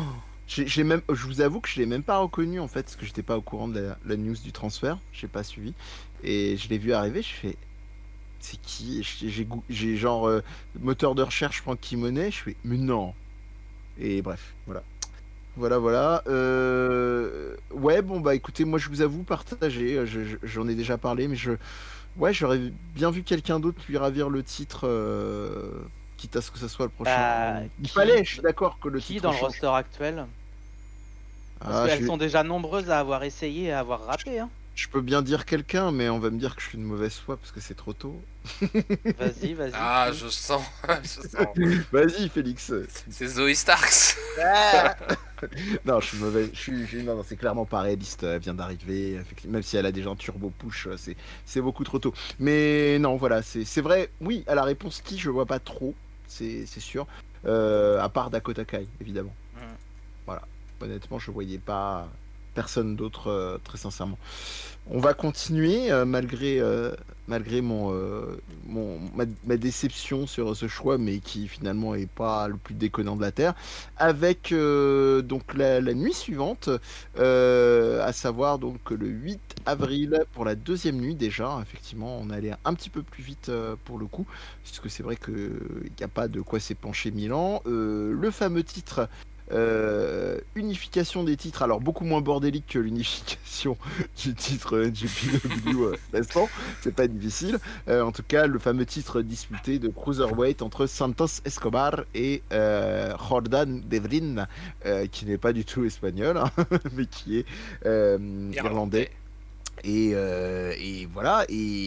j'ai, j'ai même, je vous avoue que je l'ai même pas reconnu en fait, parce que j'étais pas au courant de la, la news du transfert, j'ai pas suivi, et je l'ai vu arriver, je fais, c'est qui? Et J'ai, j'ai, gou- j'ai genre euh, moteur de recherche, je prends Kimonet, je fais, mais non. Et bref, voilà. Voilà, voilà. Euh, Ouais, bon, bah écoutez, moi je vous avoue, partagé. euh, je- je- J'en ai déjà parlé, mais je. Ouais, j'aurais bien vu quelqu'un d'autre lui ravir le titre, euh, quitte à ce que ce soit le prochain. Bah, Il qui, fallait, je suis d'accord que le qui titre dans le change. roster actuel? Parce Ah, qu'elles je, sont déjà nombreuses à avoir essayé et à avoir raté, hein. je peux bien dire quelqu'un, mais on va me dire que je suis de mauvaise foi parce que c'est trop tôt. Vas-y, vas-y. Ah, qui je sens, je sens. Vas-y, Félix. C'est Zoe Starks. Ah non, je suis mauvais. Je suis, je- non, non, c'est clairement pas réaliste. Elle vient d'arriver. effectivement, Même si elle a déjà un turbo push, euh, c'est, c'est beaucoup trop tôt. Mais non, voilà, c'est, c'est vrai. Oui, à la réponse qui, je vois pas trop. C'est, c'est sûr. Euh, à part Dakota Kai, évidemment. Mm. Voilà. Honnêtement, je voyais pas personne d'autre, euh, très sincèrement. On va continuer euh, malgré, euh, malgré mon, euh, mon ma, ma déception sur ce choix, mais qui finalement est pas le plus déconnant de la terre, avec euh, donc la, la nuit suivante, euh, à savoir donc le huit avril pour la deuxième nuit déjà. Effectivement, on allait un petit peu plus vite euh, pour le coup, puisque c'est vrai que il n'y a pas de quoi s'épancher mille ans. Euh, le fameux titre. euh, unification des titres, alors beaucoup moins bordélique que l'unification du titre N J P W euh, l'instant, c'est pas difficile. Euh, en tout cas, le fameux titre disputé de Cruiserweight entre Santos Escobar et euh, Jordan Devlin, euh, qui n'est pas du tout espagnol, hein, mais qui est euh, irlandais. Et, euh, et voilà,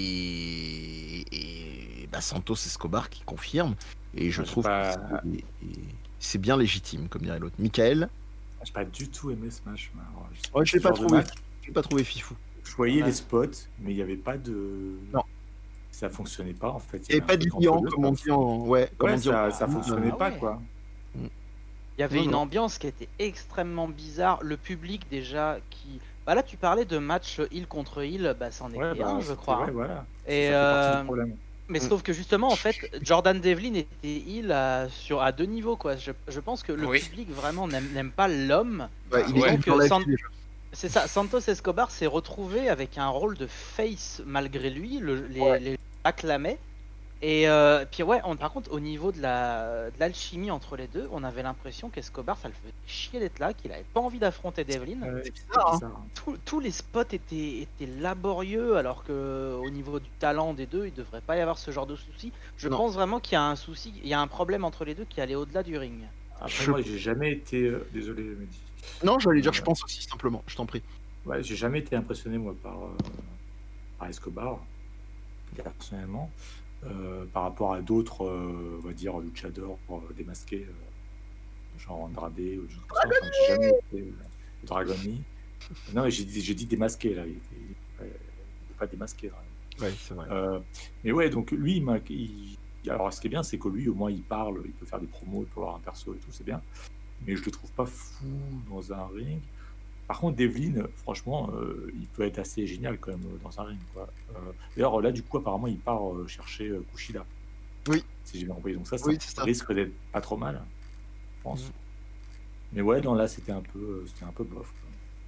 et, et bah, Santos Escobar qui confirme. Et je Moi, j'ai trouve pas- que c'est- c'est bien légitime, comme dirait l'autre. Michael, J'ai pas du tout aimé ce match. mais alors, je sais ouais, je l'ai ce pas genre de trouvé. match. Je l'ai pas trouvé fifou. Je voyais Ouais. les spots, mais il n'y avait pas de. Non. Ça fonctionnait pas en fait. Il n'y avait pas de liant, comme on dit en. Ouais, comme Ouais, on dit en- ça, ça fonctionnait Ah pas ouais. quoi. Il y avait Non, une non. ambiance qui était extrêmement bizarre. Le public déjà qui. Bah là, tu parlais de match heal contre heal, bah c'en était Ouais, bah, un, je c'était- crois. ouais, hein. voilà. Et ça fait partie euh, du problème. Mais Mm. sauf que justement, en fait, Jordan Devlin était heal à, sur, à deux niveaux, quoi. Je, je pense que le Oui. public vraiment n'aime n'aime pas l'homme. Ouais, Ah, il est ouais. heal Donc, sur euh, la San- vie, déjà. C'est ça, Santos Escobar s'est retrouvé avec un rôle de face malgré lui, le- les, Ouais. les acclamaient. Et euh, puis ouais, on, par contre, au niveau de la de l'alchimie entre les deux, on avait l'impression qu'Escobar, ça le faisait chier d'être là, qu'il avait pas envie d'affronter Devlin. Ouais, c'est c'est bizarre, hein. bizarre. Tous- tous les spots étaient, étaient laborieux, alors que au niveau du talent des deux, il devrait pas y avoir ce genre de souci. Je Non. pense vraiment qu'il y a un souci, il y a un problème entre les deux qui allait au-delà du ring. Après, Je- moi, j'ai jamais été. euh, Désolé, Mehdi. Non, j'allais dire, Euh, je pense aussi, simplement. Je t'en prie. Ouais, j'ai jamais été impressionné, moi, par, euh, par Escobar, personnellement, euh, par rapport à d'autres, euh, on va dire, luchadors euh, démasqués, euh, genre Andrade ou des choses comme ça. Enfin, j'ai jamais été euh, Dragon Lee. Non, mais j'ai dit, j'ai dit démasqué, là. Il était, il était pas, il était pas démasqué, là. Ouais, c'est vrai. Euh, mais ouais, donc lui, il m'a- il- alors ce qui est bien, c'est que lui, au moins, il parle, il peut faire des promos, il peut avoir un perso et tout, c'est bien. Mais je le trouve pas fou dans un ring. Par contre, Devlin, franchement, euh, il peut être assez génial quand même euh, dans un ring, quoi. Euh, D'ailleurs, là, du coup, apparemment, il part euh, chercher euh, Kushida. Oui. Si j'ai bien compris. Donc ça, ça Oui, c'est ça. risque d'être pas trop mal, je pense. Mhm. Mais ouais, non, là, c'était un peu, euh, c'était un peu bof, quoi.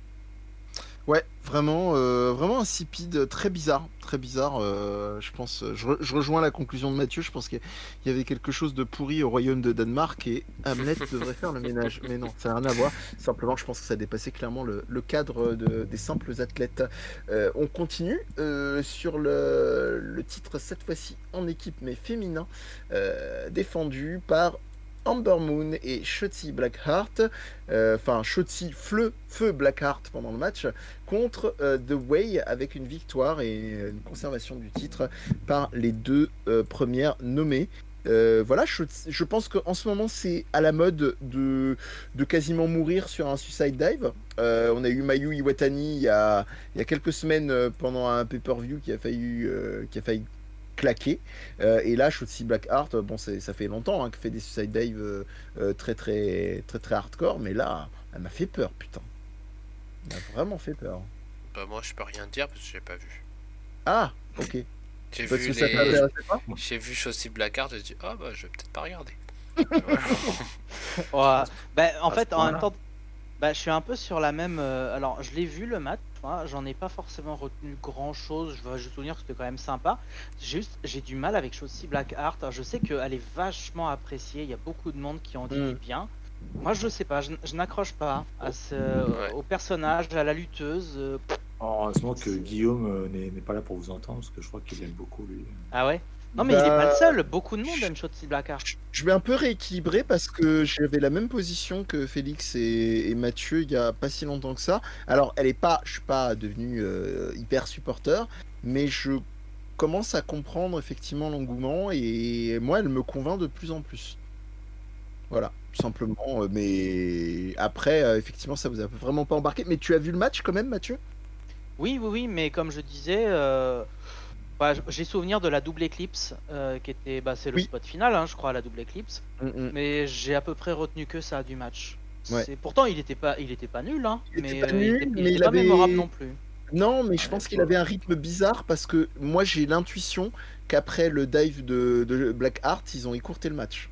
Ouais, vraiment, euh, vraiment insipide, très bizarre, très bizarre. euh, je pense, je, re- je rejoins la conclusion de Mathieu. Je pense qu'il y avait quelque chose de pourri au royaume de Danemark et Hamlet devrait faire le ménage. Mais non, ça n'a rien à voir. Simplement, je pense que ça dépassait clairement le, le cadre de- des simples athlètes. Euh, on continue euh, sur le, le titre cette fois-ci en équipe mais féminin, euh, défendu par Amber Moon et Shotzi Blackheart, euh, enfin Shotzi Fleu, Feu Blackheart pendant le match, contre euh, The Way avec une victoire et une conservation du titre par les deux euh, premières nommées. Euh, voilà, je, je pense qu'en ce moment c'est à la mode de, de quasiment mourir sur un suicide dive. Euh, on a eu Mayu Iwatani il y a, il y a quelques semaines euh, pendant un pay-per-view qui a failli, euh, qui a failli claquer. Euh, et là, Shotzi Blackheart, bon, c'est- ça fait longtemps hein, qu'elle fait des suicide dive euh, euh, très, très, très, très hardcore, mais là, elle m'a fait peur, putain. Elle m'a vraiment fait peur. Bah moi je peux rien dire parce que j'ai pas vu. Ah, ok. J'ai Parce vu que ça les... t'intéressait pas? J'ai vu Shotzi Blackheart, j'ai dit ah bah je vais peut-être pas regarder. Ouais. Bah, en À fait, ce en même point-là. temps, Bah, je suis un peu sur la même. euh, Alors, je l'ai vu le match, hein, j'en ai pas forcément retenu grand chose. Je vais juste souvenir que c'était quand même sympa. Juste, j'ai du mal avec Shotzi Blackheart. Je sais qu'elle est vachement appréciée. Il y a beaucoup de monde qui en dit Mm. du bien. Moi, je sais pas, je, n- je n'accroche pas à ce, Ouais. au personnage, à la lutteuse. euh, pff, Oh, heureusement que Guillaume euh, n'est n'est pas là pour vous entendre, parce que je crois qu'il aime beaucoup lui. Ah ouais? Non, mais il est pas le Bah, seul. Beaucoup de monde aime Shotzi Blackheart. Je je vais un peu rééquilibrer parce que j'avais la même position que Félix et, et Mathieu il y a pas si longtemps que ça. Alors, elle est pas, je suis pas devenu euh, hyper supporter, mais je commence à comprendre effectivement l'engouement et moi, elle me convainc de plus en plus. Voilà, tout simplement. euh, Mais après, euh, effectivement, ça vous a vraiment pas embarqué. Mais tu as vu le match quand même, Mathieu? Oui, oui, oui, mais comme je disais, euh, bah, j- j'ai souvenir de la double éclipse, euh, qui était, bah, c'est le Oui. spot final, hein, je crois, la double éclipse. Mm, mm. Mais j'ai à peu près retenu que ça du match. Ouais. C'est pourtant il était pas, il était pas nul, hein, Il était mais pas euh, il nul, était, il mais était il pas avait- mémorable non plus. Non, mais je Ouais, pense qu'il ouais. avait un rythme bizarre parce que moi j'ai l'intuition qu'après le dive de, de Blackheart, ils ont écourté le match.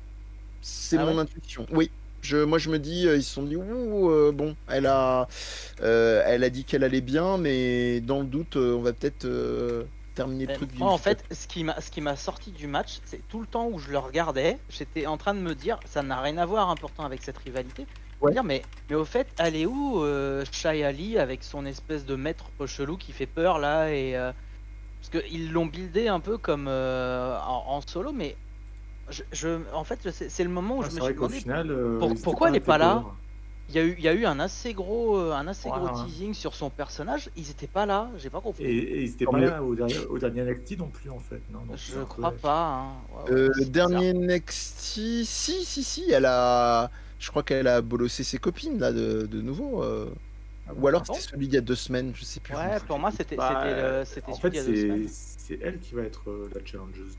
C'est Ah mon ouais intuition. Oui. Je, moi je me dis, euh, ils se sont dit, ouh, euh, bon, elle a, euh, elle a dit qu'elle allait bien, mais dans le doute, euh, on va peut-être euh, terminer le Euh, truc Moi, en vite. fait, ce qui m'a, ce qui m'a sorti du match, c'est tout le temps où je le regardais, j'étais en train de me dire, ça n'a rien à voir hein, pourtant avec cette rivalité. Ouais. Dire, mais, mais au fait, elle est où euh, Shai Ali avec son espèce de maître chelou qui fait peur là et euh, parce qu'ils l'ont buildé un peu comme euh, en, en solo, mais je, je- en fait, c'est c'est le moment où Ah, je c'est me vrai suis qu'au demandé. final, euh, pour- ils étaient pourquoi elle est pas là intégrés. Il y a eu, il y a eu un assez gros, euh, un assez Ouais, gros ouais. teasing sur son personnage. Ils étaient pas là, j'ai pas compris. Et, et ils étaient Tant pas mieux. là au dernier, au dernier N X T non plus en fait, non donc c'est Je un peu- crois pas. Hein. Ouais, ouais, Euh, c'est dernier N X T, si, si, si, elle a, je crois qu'elle a bolossé ses copines là de, de nouveau. euh. Ah Ou alors bon c'était celui d'il y a deux semaines, je sais plus. bizarre. Ouais, pour moi c'était Bah, c'était le- c'était en celui fait d'il y a deux c'est semaines. c'est elle qui va être euh, la challengeuse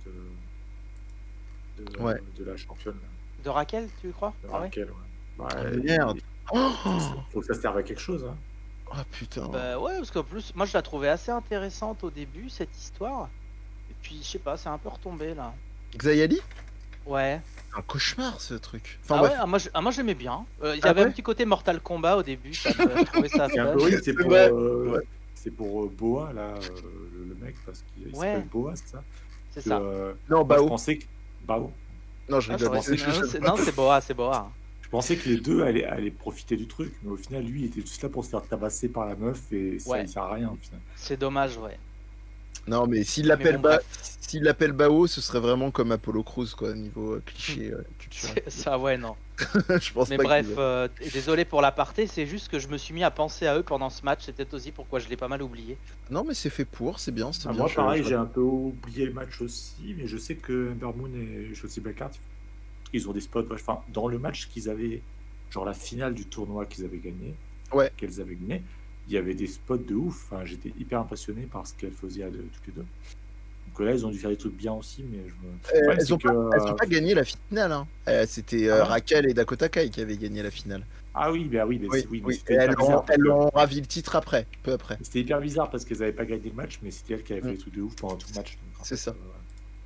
de de, Ouais. de la championne là, De Raquel, tu crois de Ah ouais. Raquel, ouais. Bah, Ah, il- merde. il- Oh, faut que ça serve à quelque chose hein. ah, putain. Bah ouais, parce qu'en plus, moi je la trouvais assez intéressante au début cette histoire. Et puis je sais pas, c'est un peu retombé là. Xayali? Ouais. Un cauchemar ce truc. Enfin ah bref. ouais, ah, moi je- ah, moi j'aimais bien. Euh, Il y Ah avait ouais un petit côté Mortal Kombat au début. Ça, me- je trouvais ça C'est un fun. peu oui, c'est pour Ouais, euh, ouais. c'est pour euh, Boa là, euh, le, le mec parce qu'il il Ouais. s'appelle Boa, c'est ça. C'est Que, ça. euh, Non, moi, Bao. je pensais que Bao. Non, je Ah, je rigole. pensais- Je- non, je- c'est- non, c'est Boa, c'est Boa. Je pensais que les deux allaient, allaient profiter du truc, mais au final, lui, il était juste là pour se faire tabasser par la meuf et ça, Ouais. il sert à rien au final. C'est dommage, ouais. Non, mais s'il l'appelle bon, Ba- bref. s'il l'appelle Bao, ce serait vraiment comme Apollo Crews, quoi, niveau euh, cliché euh, culturel. C'est- Ça, ouais, non. Je pense Mais pas bref, qu'il- euh, et désolé pour l'aparté, c'est juste que je me suis mis à penser à eux pendant ce match. C'est peut-être aussi pourquoi je l'ai pas mal oublié. Non, mais c'est fait pour, c'est bien, c'est Ah, bien. moi, je- pareil, je- j'ai un peu oublié le match aussi, mais je sais que Ember Moon et Shotzi Blackheart, ils ont des spots. vach- Enfin, dans le match qu'ils avaient, genre la finale du tournoi qu'ils avaient gagné, Ouais. qu'elles avaient gagné, il y avait des spots de ouf. Enfin, j'étais hyper impressionné par ce qu'elles faisaient à deux, toutes les deux. Donc là, ils ont dû faire des trucs bien aussi, mais je me. Le Euh, problème, elles c'est ont que, pas, elles ont euh, pas gagné la finale. Hein. Euh, C'était euh, Ah ouais Raquel et Dakota Kai qui avaient gagné la finale. Ah oui, bah oui, mais, Oui, c'est- oui, mais oui. c'était Et hyper elles bizarre. ont, parce elles que- ont ravi le titre après, peu après. C'était hyper bizarre parce qu'elles n'avaient pas gagné le match, mais c'était elles qui avaient fait Mm. les trucs de ouf pendant tout le match. donc en C'est fait, ça. euh, voilà.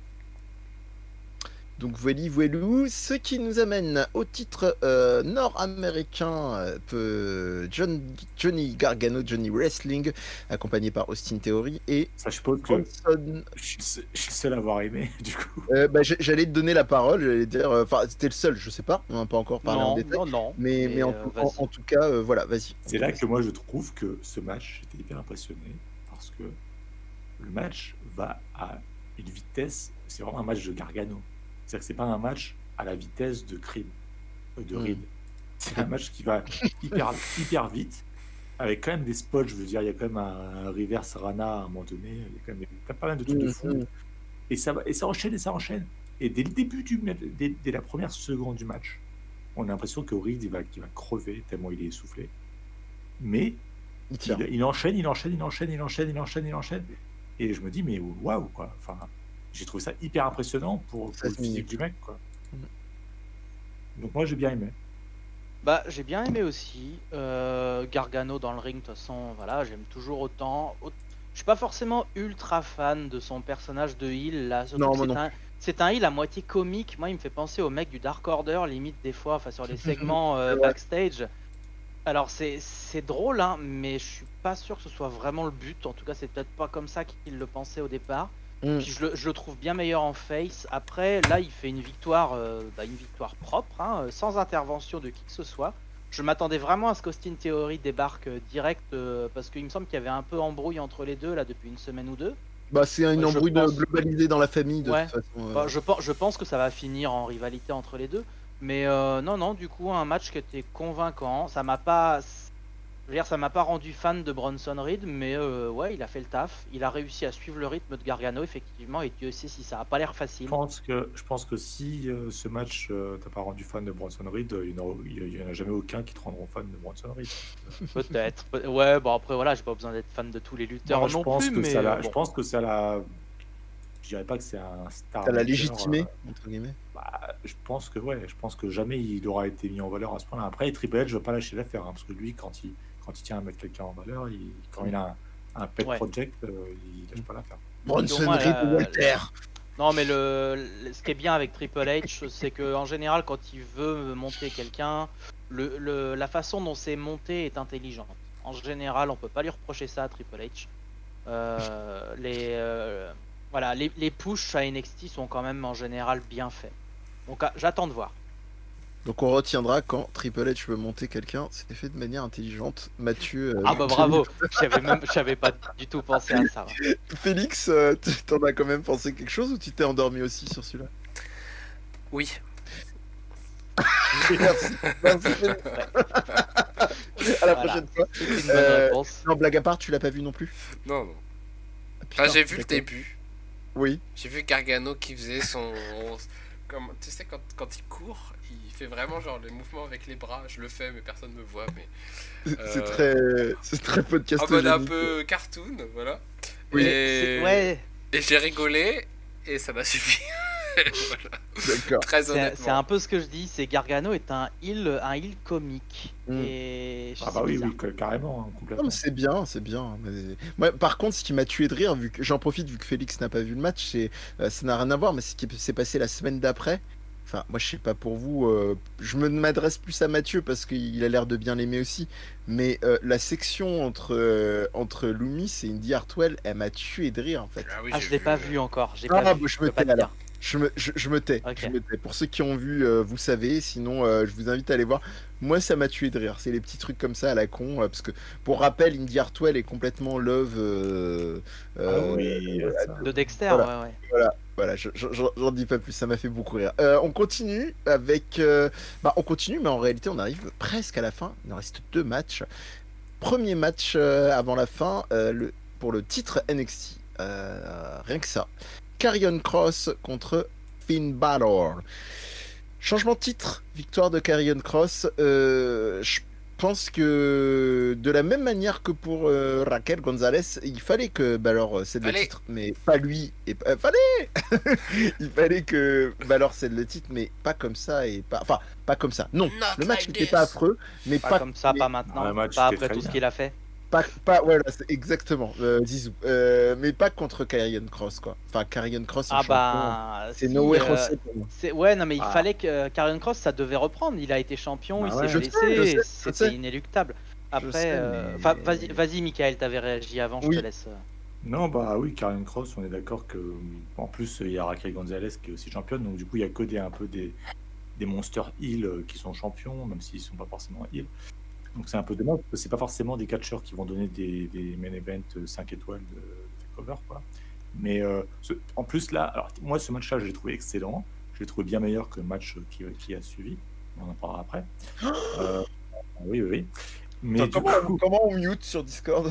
Donc voili voilou, ce qui nous amène au titre euh, nord-américain, euh, peu- John, Johnny Gargano, Johnny Wrestling, accompagné par Austin Theory et Ça, je suppose que Bronson. je suis le seul- je suis le seul à avoir aimé, du coup. Euh, bah, j'ai- j'allais te donner la parole, j'allais dire, euh, enfin c'était le seul, je sais pas, on n'a pas encore parlé en Non, détail, non, non. mais, mais en, euh, tout- vas-y. en- en tout cas, euh, voilà, vas-y. C'est là que moi, je trouve que ce match, j'étais hyper impressionné parce que le match va à une vitesse, c'est vraiment un match de Gargano. C'est-à-dire que c'est pas un match à la vitesse de Creed, euh, de Mm. Reed. C'est un match qui va hyper, hyper vite, avec quand même des spots, je veux dire, il y a quand même un, un reverse Rana à un moment donné, il y a quand même, quand même pas mal de trucs de fou. Mhm. Et ça, va- et ça enchaîne et ça enchaîne. Et dès le début du match, dès, dès la première seconde du match, on a l'impression que Reed il va, qu'il va crever tellement il est essoufflé. Mais Il tire. il, il enchaîne, il enchaîne, il enchaîne, il enchaîne, il enchaîne, il enchaîne. Et je me dis, mais waouh, quoi. Enfin, j'ai trouvé ça hyper impressionnant pour, pour le seize physique minutes. du mec, quoi. Mhm. Donc moi, j'ai bien aimé. Bah, j'ai bien aimé aussi. Euh, Gargano dans le ring, de toute façon, voilà, j'aime toujours autant. Au- Je suis pas forcément ultra fan de son personnage de heel là. surtout Non, que moi c'est non un, c'est un heel à moitié comique. Moi, il me fait penser au mec du Dark Order, limite des fois, enfin sur les segments euh, Ouais. backstage. Alors c'est c'est drôle, hein, mais je suis pas sûr que ce soit vraiment le but. En tout cas, c'est peut-être pas comme ça qu'il le pensait au départ. Mm. Puis je le, je le trouve bien meilleur en face. Après, là, il fait une victoire, euh, bah, une victoire propre, hein, euh, sans intervention de qui que ce soit. Je m'attendais vraiment à ce qu'Austin Theory débarque euh, direct, euh, parce qu'il me semble qu'il y avait un peu embrouille entre les deux là depuis une semaine ou deux. Bah, c'est une Ouais, je embrouille de pense- globalisée dans la famille de Ouais. toute façon. euh. Bah, je, pense, je pense que ça va finir en rivalité entre les deux. Mais euh, non, non, du coup, un match qui était convaincant. Ça m'a pas. Je veux dire, ça m'a pas rendu fan de Bronson Reed, mais euh, ouais, il a fait le taf. Il a réussi à suivre le rythme de Gargano, effectivement, et Dieu sait si ça a pas l'air Je facile. pense que, je pense que si euh, ce match euh, t'a pas rendu fan de Bronson Reed, euh, il n'y en, aura- il y en a jamais aucun qui te rendront fan de Bronson Reed. Peut-être. Peut- Ouais, bon, après, voilà, j'ai pas besoin d'être fan de tous les lutteurs Moi, je non pense plus, que mais. ça l'a- euh, Je bon. pense que ça l'a. Je dirais pas que c'est un star. T'as la lutteur, légitimé, euh, entre guillemets. bah, je pense que ouais, je pense que jamais il aura été mis en valeur à ce point-là. Après, Triple H, je vais pas lâcher l'affaire, hein, parce que lui, quand il, quand il tient à mettre quelqu'un en valeur, il, quand il a un, un pet Ouais. project, euh, il lâche pas l'affaire. Bronson moi, Reed la- ou Walter. Non, mais le, le- ce qui est bien avec Triple H, c'est que en général, quand il veut monter quelqu'un, le, le- la façon dont c'est monté est intelligente. En général, on peut pas lui reprocher ça à Triple H. Euh, les, euh, voilà, les, les pushs à N X T sont quand même en général bien faits. Donc ah, j'attends de voir. Donc on retiendra quand Triple H veut monter quelqu'un, c'est fait de manière intelligente. Mathieu. euh, Ah bah bravo, j'avais même, j'avais pas du tout pensé à ça. Félix, euh, t- t'en as quand même pensé quelque chose ou tu t'es endormi aussi sur celui-là? Oui. Merci. Merci Félix. À la Voilà. prochaine fois. C'est une bonne Euh, réponse. Non, blague à part, tu l'as pas vu non plus? Non, non. Ah, Enfin, putain, j'ai vu le d'accord. début. Oui. J'ai vu Gargano qui faisait son. Comme, tu sais, quand, quand il court, il fait vraiment genre les mouvements avec les bras. Je le fais, mais personne ne me voit. Mais C'est Euh, très, c'est très podcast. en mode un peu cartoon, voilà. Oui. C'est- Et, Ouais, et j'ai rigolé et ça m'a suffi. Voilà. D'accord. Très c'est honnêtement. c'est un peu ce que je dis, c'est Gargano est un heel, un heel comique. Mm. Et Ah c'est bah oui, bizarre. oui, que- carrément, hein, Non, complètement. mais c'est bien, c'est bien. mais- Moi, par contre, ce qui m'a tué de rire, vu que j'en profite, vu que Félix n'a pas vu le match, c'est, euh, ça n'a rien à voir, mais ce qui s'est passé la semaine d'après. Enfin, moi, je sais pas pour vous, euh, je me m'adresse plus à Mathieu parce qu'il a l'air de bien l'aimer aussi. Mais euh, la section entre euh, entre Loomis et Indy Hartwell, elle m'a tué de rire en fait. Ah oui, Ah, j'ai je l'ai vu, pas euh, vu encore. J'ai Ah, pas bah, vu, je peux me pas tais te alors. dire. Je me, je, je me tais, Ok. je me tais. Pour ceux qui ont vu, euh, vous savez. Sinon, euh, je vous invite à aller voir. Moi, ça m'a tué de rire. C'est les petits trucs comme ça à la con. euh, parce que, pour rappel, Indy Hartwell est complètement love. euh, Ah euh, oui, ça. De Dexter, Voilà. ouais, ouais. Voilà, je- je- j'en j'en dis pas plus. Ça m'a fait beaucoup rire. Euh, on continue avec. euh, Bah, on continue, mais en réalité, on arrive presque à la fin. Il nous reste deux matchs. Premier match euh, avant la fin euh, le, pour le titre N X T. Euh, rien que ça. Karrion Kross contre Finn Balor. Changement de titre, victoire de Karrion Kross. Euh, je pense que de la même manière que pour euh, Raquel Gonzalez, il fallait que Balor cède le Fallait. titre, mais pas lui. Et euh, fallait. Il fallait que Balor cède le titre, mais pas comme ça et pas. Enfin, pas comme ça. Non, Not le match like n'était this. pas affreux, mais Pas pas comme ça, mais- pas maintenant, Ah, le match, pas c'était après très tout ce bien. qu'il a fait. Pas, pas, voilà, c'est exactement, euh, Zizou. Euh, mais pas contre Karrion Kross, quoi. Enfin, Karrion Kross, en Ah champion, bah, c'est si, no way euh, José pour moi. c'est ouais, non mais il Ah. fallait que Karrion Kross ça devait reprendre. Il a été champion, Ah il ouais. s'est Je blessé, sais, je sais, je c'était sais. inéluctable. Après, sais, euh, mais- enfin, vas-y, vas-y, Michael, t'avais réagi avant, je Oui. te laisse. euh. Non, bah oui, Karrion Kross, on est d'accord que. En plus, il y a Raquel Gonzalez qui est aussi championne, donc du coup, il y a que des, un peu des, des monsters heel euh, qui sont champions, même s'ils sont pas forcément heel. Donc c'est un peu dommage, parce que c'est pas forcément des catcheurs qui vont donner des, des main events cinq étoiles de takeover, quoi. Mais euh, ce- en plus, là, alors moi, ce match-là, je l'ai trouvé excellent. Je l'ai trouvé bien meilleur que le match qui, qui a suivi. On en parlera après. Euh, oui, oui, oui. Mais Attends, du comment, coup, comment on mute sur Discord?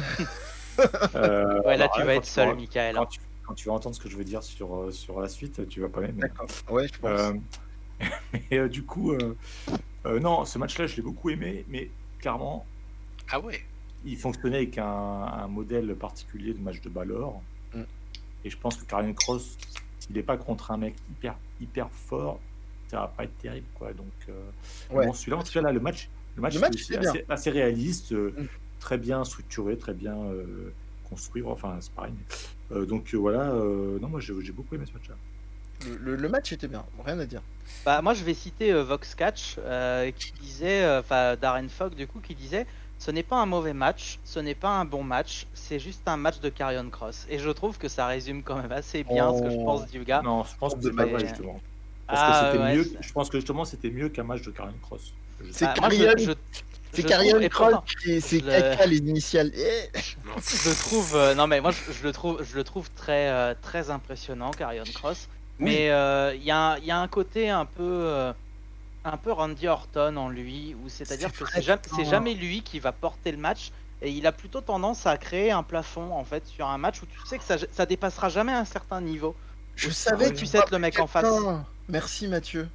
euh, Ouais, là alors tu là, vas quand être tu seul, vas- Michael. quand tu, quand tu vas entendre ce que je veux dire sur, euh, sur la suite, tu vas pas l'aimer. D'accord. Ouais, je pense. Euh, mais euh, du coup, euh, euh, non, ce match-là, je l'ai beaucoup aimé, mais clairement, Ah ouais. il fonctionnait avec un, un modèle particulier de match de Balor. Mm. Et je pense que Karrion Kross, s'il n'est pas contre un mec hyper, hyper fort, ça va pas être terrible, quoi. Donc, euh, Ouais. bon, celui-là, en tout cas, là, le match, le match, Le était match, aussi c'est bien. assez, assez réaliste, euh, Mm. très bien structuré, très bien euh, construit. Enfin, c'est pareil. mais- euh, donc, euh, voilà, euh, non, moi, j'ai j'ai beaucoup aimé ce match-là. Le, le- le match était bien, rien à dire. Bah, moi, je vais citer euh, Voxcatch euh, qui disait, enfin Darren Fogg du coup, qui disait, ce n'est pas un mauvais match, ce n'est pas un bon match, c'est juste un match de Karrion Cross. Et je trouve que ça résume quand même assez bien ce que je Oh. pense du gars. Non, je pense que de c'est pas mais- vrai justement. Parce Ah, que c'était ouais, mieux. c'est- Je pense que justement c'était mieux qu'un match de Karrion Cross. Je sais C'est Bah, moi, je- Karrion- je- C'est je Karrion trouve- et Kroll, pourtant, qui- c'est je le- caca les initiales. Eh. je le trouve, euh, non mais moi je, je le trouve, je le trouve très, euh, très impressionnant, Karrion Cross. Oui. Mais euh, il y, a un- il y a un côté un peu, euh, un peu Randy Orton en lui, où c'est-à-dire C'est que vrai, c'est jamais, putain. c'est jamais lui qui va porter le match, et il a plutôt tendance à créer un plafond en fait sur un match où tu sais que ça, ça dépassera jamais un certain niveau. Je Où savais tu que puisses être le mec en face. Merci Mathieu.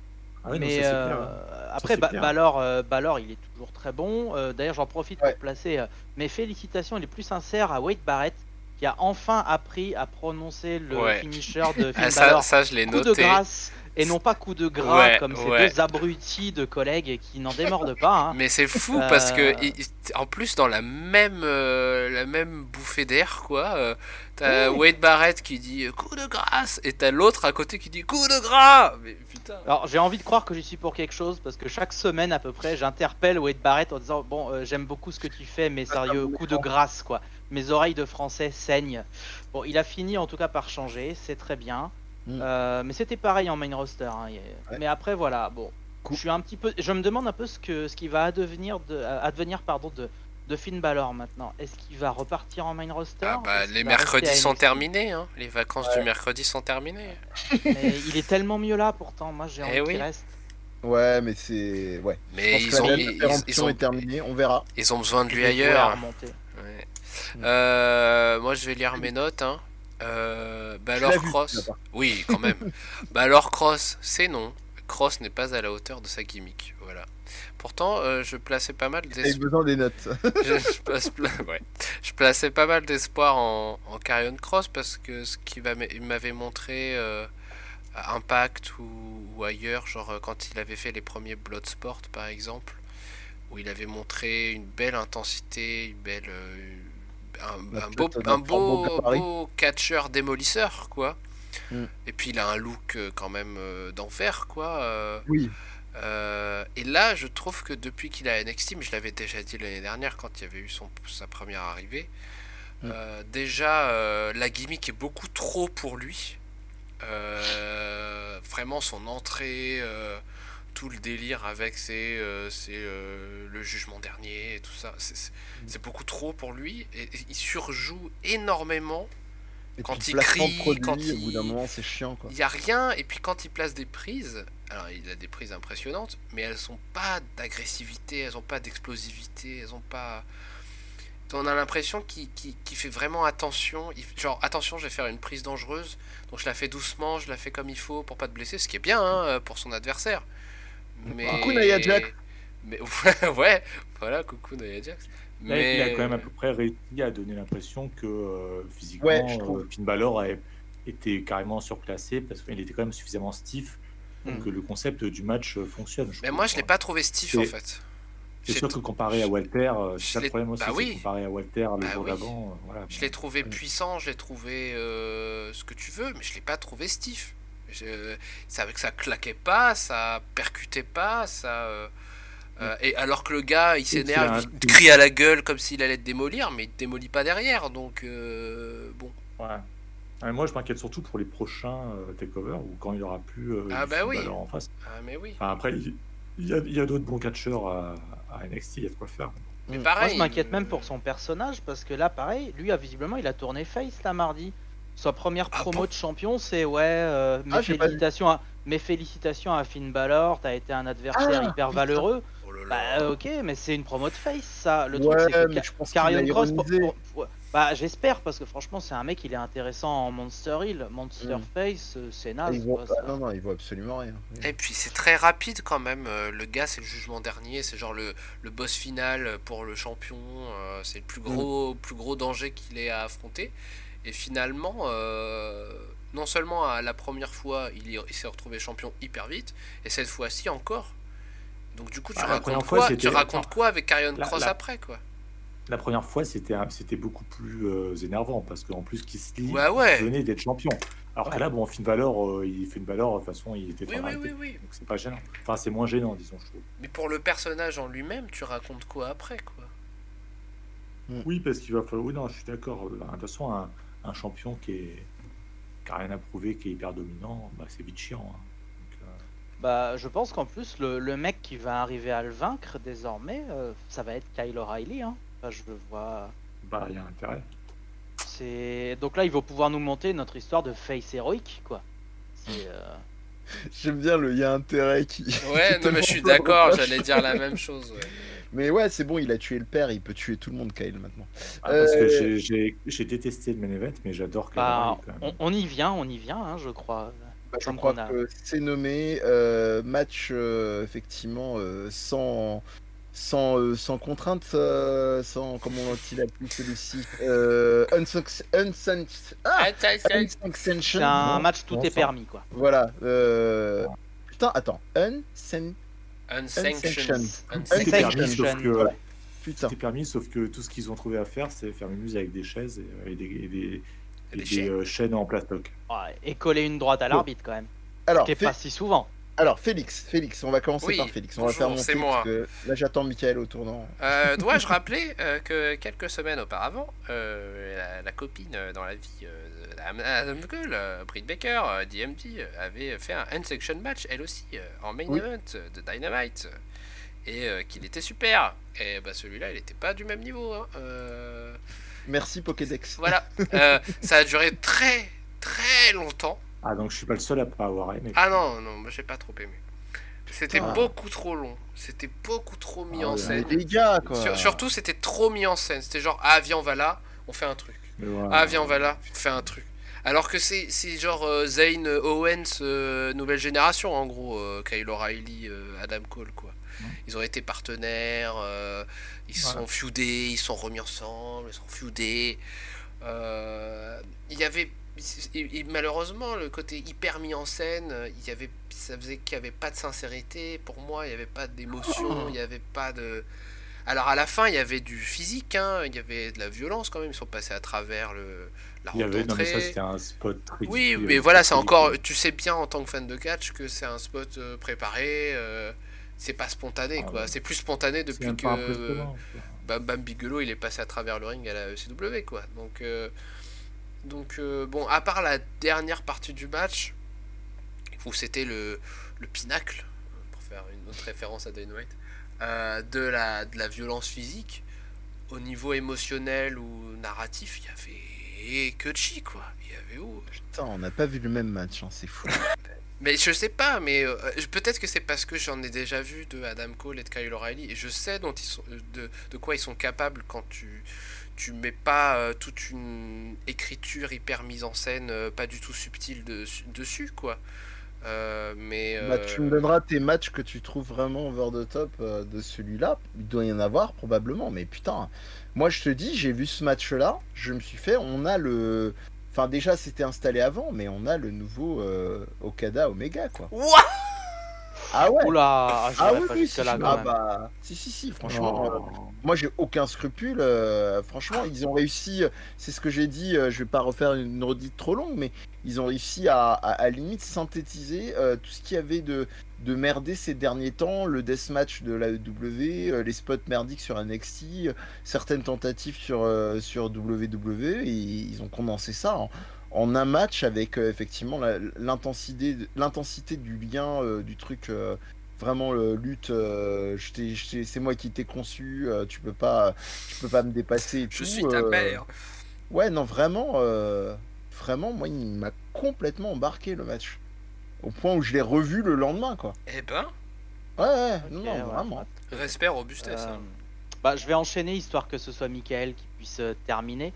Ah ouais, non, Mais ça, c'est euh, clair, hein. après, c'est Ba- clair. Balor, euh, Balor, il est toujours très bon. Euh, D'ailleurs, j'en profite Ouais. pour placer euh, mes félicitations les plus sincères à Wade Barrett, qui a enfin appris à prononcer le Ouais. finisher de Finn Ah, ça, Balor. ça, je l'ai Coup de noté. grâce et non pas coup de gras Ouais, comme ces ouais. deux abrutis de collègues qui n'en démordent pas. Hein. Mais c'est fou Euh, parce que il- il- en plus dans la même euh, la même bouffée d'air quoi, euh, t'as Oui. Wade Barrett qui dit euh, coup de grâce et t'as l'autre à côté qui dit coup de gras. Mais putain. Alors j'ai envie de croire que j'y suis pour quelque chose parce que chaque semaine à peu près j'interpelle Wade Barrett en disant bon euh, j'aime beaucoup ce que tu fais mais sérieux coup de grâce quoi. Mes oreilles de français saignent. Bon il a fini en tout cas par changer, c'est très bien. Mm. Euh, mais c'était pareil en main roster. Hein, y a- Ouais. Mais après voilà bon. Cool. Je suis un petit peu, je me demande un peu ce que ce qui va advenir de advenir pardon de de Finn Balor maintenant. Est-ce qu'il va repartir en main roster? Ah bah Est-ce les qu'il va rester mercredis à sont N X T? terminés hein. Les vacances du mercredi sont terminées. Mais il est tellement mieux là pourtant. Moi j'ai Eh envie oui. qu'il reste. Ouais, mais c'est. Ouais. Mais Je ils pense que ont la ils, date de ils- péremption ils ont est terminée, on verra. ils ont besoin de lui Il est voué à ailleurs. remonter. Ouais. Mm. Euh, moi je vais lire mes notes hein. Euh, Balor l'as vu, Cross. là-bas. Oui, quand même. Balor Cross, c'est non. Cross n'est pas à la hauteur de sa gimmick. Voilà. Pourtant, euh, je plaçais pas mal T'as eu d'espoir. besoin des notes. je, je place- ouais. Je plaçais pas mal d'espoir en, en Karrion Cross parce que ce qu'il va- il m'avait montré euh, à Impact ou, ou ailleurs, genre euh, quand il avait fait les premiers Bloodsport par exemple, où il avait montré une belle intensité, une belle, euh, un, La un beau, tête un d'un beau, flambeau gabarit. beau catcheur démolisseur quoi. Mm. Et puis il a un look euh, quand même euh, d'enfer quoi. euh, Oui. euh, et là, je trouve que depuis qu'il est à N X T, mais je l'avais déjà dit l'année dernière quand il y avait eu son, sa première arrivée, Mm. euh, déjà euh, la gimmick est beaucoup trop pour lui. Euh, vraiment son entrée, euh, tout le délire avec ses, euh, ses, euh, le jugement dernier et tout ça, c'est, c'est, c'est beaucoup trop pour lui. Et, et il surjoue énormément. Et Quand puis, il placement de crie, produit, quand au bout d'un il- moment, c'est chiant, quoi. Il n'y a rien, et puis quand il place des prises, alors il a des prises impressionnantes, mais elles sont pas d'agressivité, elles ont pas d'explosivité, elles ont pas. On a l'impression qu'il, qu'il, qu'il fait vraiment attention, il- genre attention, je vais faire une prise dangereuse, donc je la fais doucement, je la fais comme il faut pour pas te blesser, ce qui est bien hein, pour son adversaire. Mais... Coucou, Nia Jax. Mais ouais, voilà, coucou Nia Jax. Là, Mais il a quand même à peu près réussi à donner l'impression que euh, physiquement, Ouais, je trouve. euh, Finn Balor a été carrément surclassé parce qu'il était quand même suffisamment stiff pour Mm. que le concept du match euh, fonctionne. mais trouve. moi je l'ai pas trouvé stiff C'est- en fait. C'est J'ai sûr que comparé à Walter, euh, je c'est ça l'ai- le problème aussi. bah c'est oui. comparé à Walter le Bah jour oui. d'avant, euh, voilà. Je l'ai trouvé Mm. puissant, je l'ai trouvé euh, ce que tu veux, mais je l'ai pas trouvé stiff. Je, ça, ça claquait pas, ça percutait pas, ça. euh, euh, et alors que le gars, il s'énerve, c'est un- il crie à la gueule comme s'il allait te démolir, mais il te démolit pas derrière, donc euh, bon. Ouais. Ah, moi, je m'inquiète surtout pour les prochains euh, takeovers ou quand il n'y aura plus euh, Ah du bah Finn oui. Balor en face. Ah mais oui. Enfin, après, il il y a, il y a d'autres bons catcheurs à, à N X T, il y a de quoi faire. Mais Mm. pareil. Moi je m'inquiète euh, même pour son personnage parce que là pareil, lui a visiblement il a tourné face là mardi. Sa première Ah promo bon de champion c'est ouais euh, mes, Ah, j'ai pas vu. félicitations à, mes félicitations à Finn Balor, t'as été un adversaire Ah, hyper oui, valeureux. Oh là là. Bah euh, ok mais c'est une promo de face ça. Le Ouais, truc c'est que mais Ca- je pense qu'il Karrion a Cross pour- ironisé. pour- pour- bah j'espère parce que franchement c'est un mec il est intéressant en Monster Hill. Monster Mm. Face euh, c'est Ah, naze il voit... quoi, ça. ah, non, non, il voit absolument rien. Et puis c'est très rapide quand même. euh, Le gars, c'est le jugement dernier, c'est genre le, le boss final pour le champion. euh, C'est le plus gros, plus gros danger qu'il ait à affronter. Et finalement, euh, non seulement à la première fois, il, y- il s'est retrouvé champion hyper vite, et cette fois-ci encore. Donc du coup, tu Bah, la racontes première fois, quoi Tu c'était- racontes quoi avec Karrion La- Cross la- après quoi La première fois, c'était un- c'était beaucoup plus euh, énervant parce qu'en plus, Keith Lee Ouais, ouais. venait d'être champion. Alors Ouais. que là, bon, Finn Balor, euh, il fait une Balor, de toute façon, il était Oui, dans la oui, rareté. oui, oui. Donc c'est pas gênant. Enfin, c'est moins gênant, disons, je trouve. Mais pour le personnage en lui-même, tu racontes quoi après, quoi? Oui, parce qu'il va falloir. Oui, non, je suis d'accord. De toute façon, un, un champion qui est qui a rien à prouver, qui est hyper dominant, bah, c'est vite chiant. Hein. Donc, euh, Bah, je pense qu'en plus, le, le mec qui va arriver à le vaincre désormais, euh, ça va être Kyle O'Reilly. Hein. Enfin, je le vois. bah, il y a intérêt. C'est donc là, il va pouvoir nous monter notre histoire de face héroïque, quoi. C'est. euh, J'aime bien le il y a intérêt qui. Ouais, qui non, mais je suis tellement d'accord, reproche. j'allais dire la même chose. Ouais. Mais ouais, c'est bon, il a tué le père, il peut tuer tout le monde, Kyle, maintenant. Ah, parce que Euh, j'ai- j'ai j'ai détesté le main event, mais j'adore Kyle Bah, O'Reilly, quand même. on, on y vient, on y vient, hein, je crois. Bah, je Comme crois on a- que c'est nommé euh, match euh, effectivement euh, sans sans euh, sans contrainte, euh, sans comment on appelle celui-ci euh, unsanc- unsanc- ah, Ah, ça, ça, unsanctioned. C'est un non, match tout non, est ça. permis, quoi. Voilà. euh, Putain, attends. Unsan... Unsanctioned. Tout est Unsanctioned. permis, sauf que, Voilà. tout Putain. est permis, sauf que tout ce qu'ils ont trouvé à faire, c'est faire une musique avec des chaises et, et des, et des, et Des des, chaînes. euh, chaînes en plastoc. Ouais, et coller une droite à Bon. l'arbitre, quand même. Alors, Ce qui est Fé- pas si souvent. alors Félix, Félix, on va commencer Oui, par Félix. On va bonjour, faire monter c'est moi. parce que là j'attends Michael au tournant. Euh, Dois-je rappeler euh, que quelques semaines auparavant, euh, la, la copine euh, dans la vie euh, de Adam Cole, euh, Britt Baker, euh, D M D, euh, avait fait un unsection match, elle aussi, euh, en main Oui. event euh, de Dynamite, euh, et euh, qu'il était super. Et bah celui-là, il était pas du même niveau. Hein. Euh, Merci Pokédex. voilà, Euh, ça a duré très très longtemps. Ah, donc je suis pas le seul à pas avoir aimé. Ah non, non, moi j'ai pas trop aimé. C'était Ah. beaucoup trop long, c'était beaucoup trop mis Ah en ouais, scène. Mais les gars, quoi. Sur- surtout, c'était trop mis en scène. C'était genre, ah, viens, on va là, on fait un truc. Mais voilà. Ah, viens, on va là, on fait un truc. Alors que c'est c'est genre euh, Zayn euh, Owens, euh, nouvelle génération, en gros, euh, Kyle O'Reilly, euh, Adam Cole, quoi. Ils ont été partenaires, euh, ils se Voilà. sont feudés, ils se sont remis ensemble, ils se sont feudés. Euh, Il y avait. Et, et malheureusement, le côté hyper mis en scène, euh, il y avait, ça faisait qu'il n'y avait pas de sincérité. Pour moi, il n'y avait pas d'émotion, il n'y avait pas de. Alors à la fin, il y avait du physique, hein, il y avait de la violence quand même. Ils sont passés à travers le, la Il y route avait, non, mais ça d'entrée. c'était un spot ridicule. Oui, mais voilà, c'est encore. Tu sais bien en tant que fan de catch que c'est un spot euh, préparé. euh, c'est pas spontané, Ah quoi. ouais. C'est plus spontané C'est depuis même que pas impressionnant. quoi. Bam Bam Bigelow il est passé à travers le ring à la E C W, quoi. Donc, euh, donc euh, bon, à part la dernière partie du match où c'était le, le pinacle, pour faire une autre référence à Dynamite, euh, de la de la violence physique, au niveau émotionnel ou narratif, il y avait que chi, quoi. Il y avait où Putain, on n'a pas vu le même match, hein, c'est fou. Mais je sais pas, mais euh, peut-être que c'est parce que j'en ai déjà vu de Adam Cole et de Kyle O'Reilly et je sais dont ils sont, de, de quoi ils sont capables quand tu tu mets pas euh, toute une écriture hyper mise en scène, euh, pas du tout subtile de, dessus, quoi. Euh, mais Bah, tu me euh, donneras tes matchs que tu trouves vraiment over the top euh, de celui-là. Il doit y en avoir probablement, mais putain, moi je te dis, j'ai vu ce match-là, je me suis fait, on a le. Enfin, déjà c'était installé avant, mais on a le nouveau euh, Okada Omega, quoi. Ouah Ah ouais! Oula, Ah j'irai oui, pas oui, jusque si, là si, quand ah même. bah, si, si, si, franchement, euh, Oh. moi j'ai aucun scrupule. euh, franchement, ils ont réussi, euh, c'est ce que j'ai dit, euh, je vais pas refaire une redite trop longue, mais ils ont réussi à, à, à limite synthétiser euh, tout ce qu'il y avait de, de merdé ces derniers temps, le deathmatch de la E W, euh, les spots merdiques sur N X T, euh, certaines tentatives sur, euh, sur W W E, et ils ont condensé ça en, en un match avec euh, effectivement la- l'intensité l'intensité du lien, euh, du truc. euh, Vraiment le lutte, euh, je t'ai- je t'ai- c'est moi qui t'ai conçu, euh, tu peux pas, tu peux pas me dépasser et Je tout, suis ta euh, mère. Ouais, non, vraiment, euh, vraiment, moi, il m'a complètement embarqué le match. Au point où je l'ai revu le lendemain, quoi. Eh ben, Ouais, ouais, Ok, non, non, ouais. vraiment. respect robustesse. Euh, hein. Bah, je vais enchaîner histoire que ce soit Michael qui puisse euh, terminer.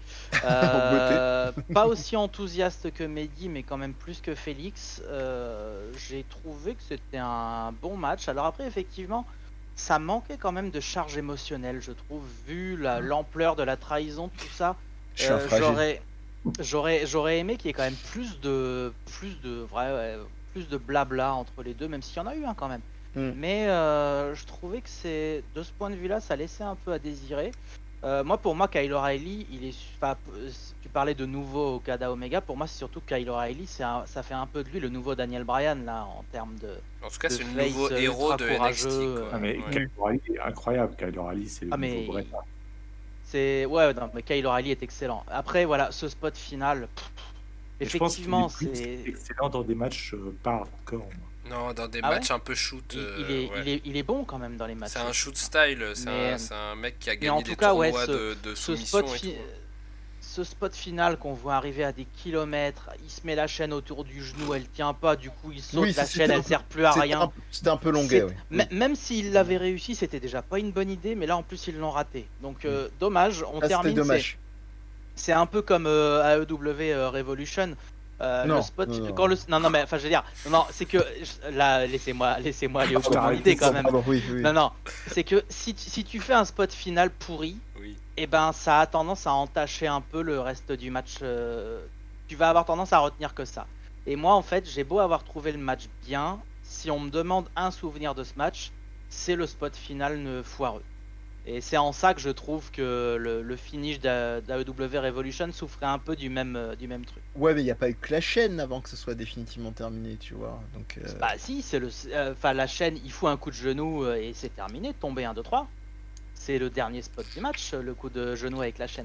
Euh, pas aussi enthousiaste que Mehdi, mais quand même plus que Félix. Euh, J'ai trouvé que c'était un bon match. Alors après, effectivement, ça manquait quand même de charge émotionnelle, je trouve, vu la- l'ampleur de la trahison, tout ça. Je suis un Euh, fragile. J'aurais, j'aurais, j'aurais aimé qu'il y ait quand même plus de, plus de vrai, ouais, plus de blabla entre les deux, même s'il y en a eu un quand même. Mm. Mais euh, je trouvais que c'est, de ce point de vue-là, ça laissait un peu à désirer. Euh, moi, pour moi, Kyle O'Reilly, il est. su- enfin, p- euh, tu parlais de nouveau Okada Omega. Pour moi, c'est surtout que Kyle O'Reilly, c'est un- ça fait un peu de lui le nouveau Daniel Bryan là en termes de. En tout cas, de c'est le face, nouveau euh, héros ultra de N X T. courageux, Quoi. Ah, mais Ouais. Kyle O'Reilly est incroyable. Kyle O'Reilly, c'est le Ah nouveau mais Bret Hart. c'est ouais, non, mais Kyle O'Reilly est excellent. Après, voilà, ce spot final. pff, Et je pense qu'il effectivement, est plus c'est. excellent dans des matchs euh, pas hardcore. moi. Non, dans des Ah ouais matchs un peu shoot. Il, euh, il est, ouais. il est, il est bon quand même dans les matchs. C'est un shoot style, c'est Mais- un, c'est un mec qui a mais en gagné tout des cas, tournois ouais, ce- de, de Ce soumission spot, et fi- tout. ce spot final qu'on voit arriver à des kilomètres, il se met la chaîne autour du genou, elle tient pas, du coup il saute, Oui, la c'était chaîne un elle peu- sert plus à C'était rien. un, c'était un peu longuet, C'est- oui. M- Même s'il l'avait réussi, c'était déjà pas une bonne idée, mais là en plus ils l'ont raté. Donc euh, dommage, on Là, c'était termine. dommage. C'est c'est un peu comme euh, A E W euh, Revolution. Euh, Non, le spot, non, non. quand le, non non mais enfin je veux dire, non, non c'est que là laissez-moi laissez-moi aller au bout de mon arrêtez idée quand ça, même. Pardon, oui, oui. Non non, c'est que si, tu- si tu fais un spot final pourri, Oui. et ben ça a tendance à entacher un peu le reste du match. euh, Tu vas avoir tendance à retenir que ça. Et moi en fait j'ai beau avoir trouvé le match bien, si on me demande un souvenir de ce match, c'est le spot final ne- foireux. Et c'est en ça que je trouve que le, le finish d'A E W Revolution souffrait un peu du même, euh, du même truc. Ouais, mais il n'y a pas eu que la chaîne avant que ce soit définitivement terminé, tu vois. Donc, euh, Bah si, c'est le, euh, enfin la chaîne, il fout un coup de genou euh, et c'est terminé, tomber un, deux, trois. C'est le dernier spot du match, le coup de genou avec la chaîne.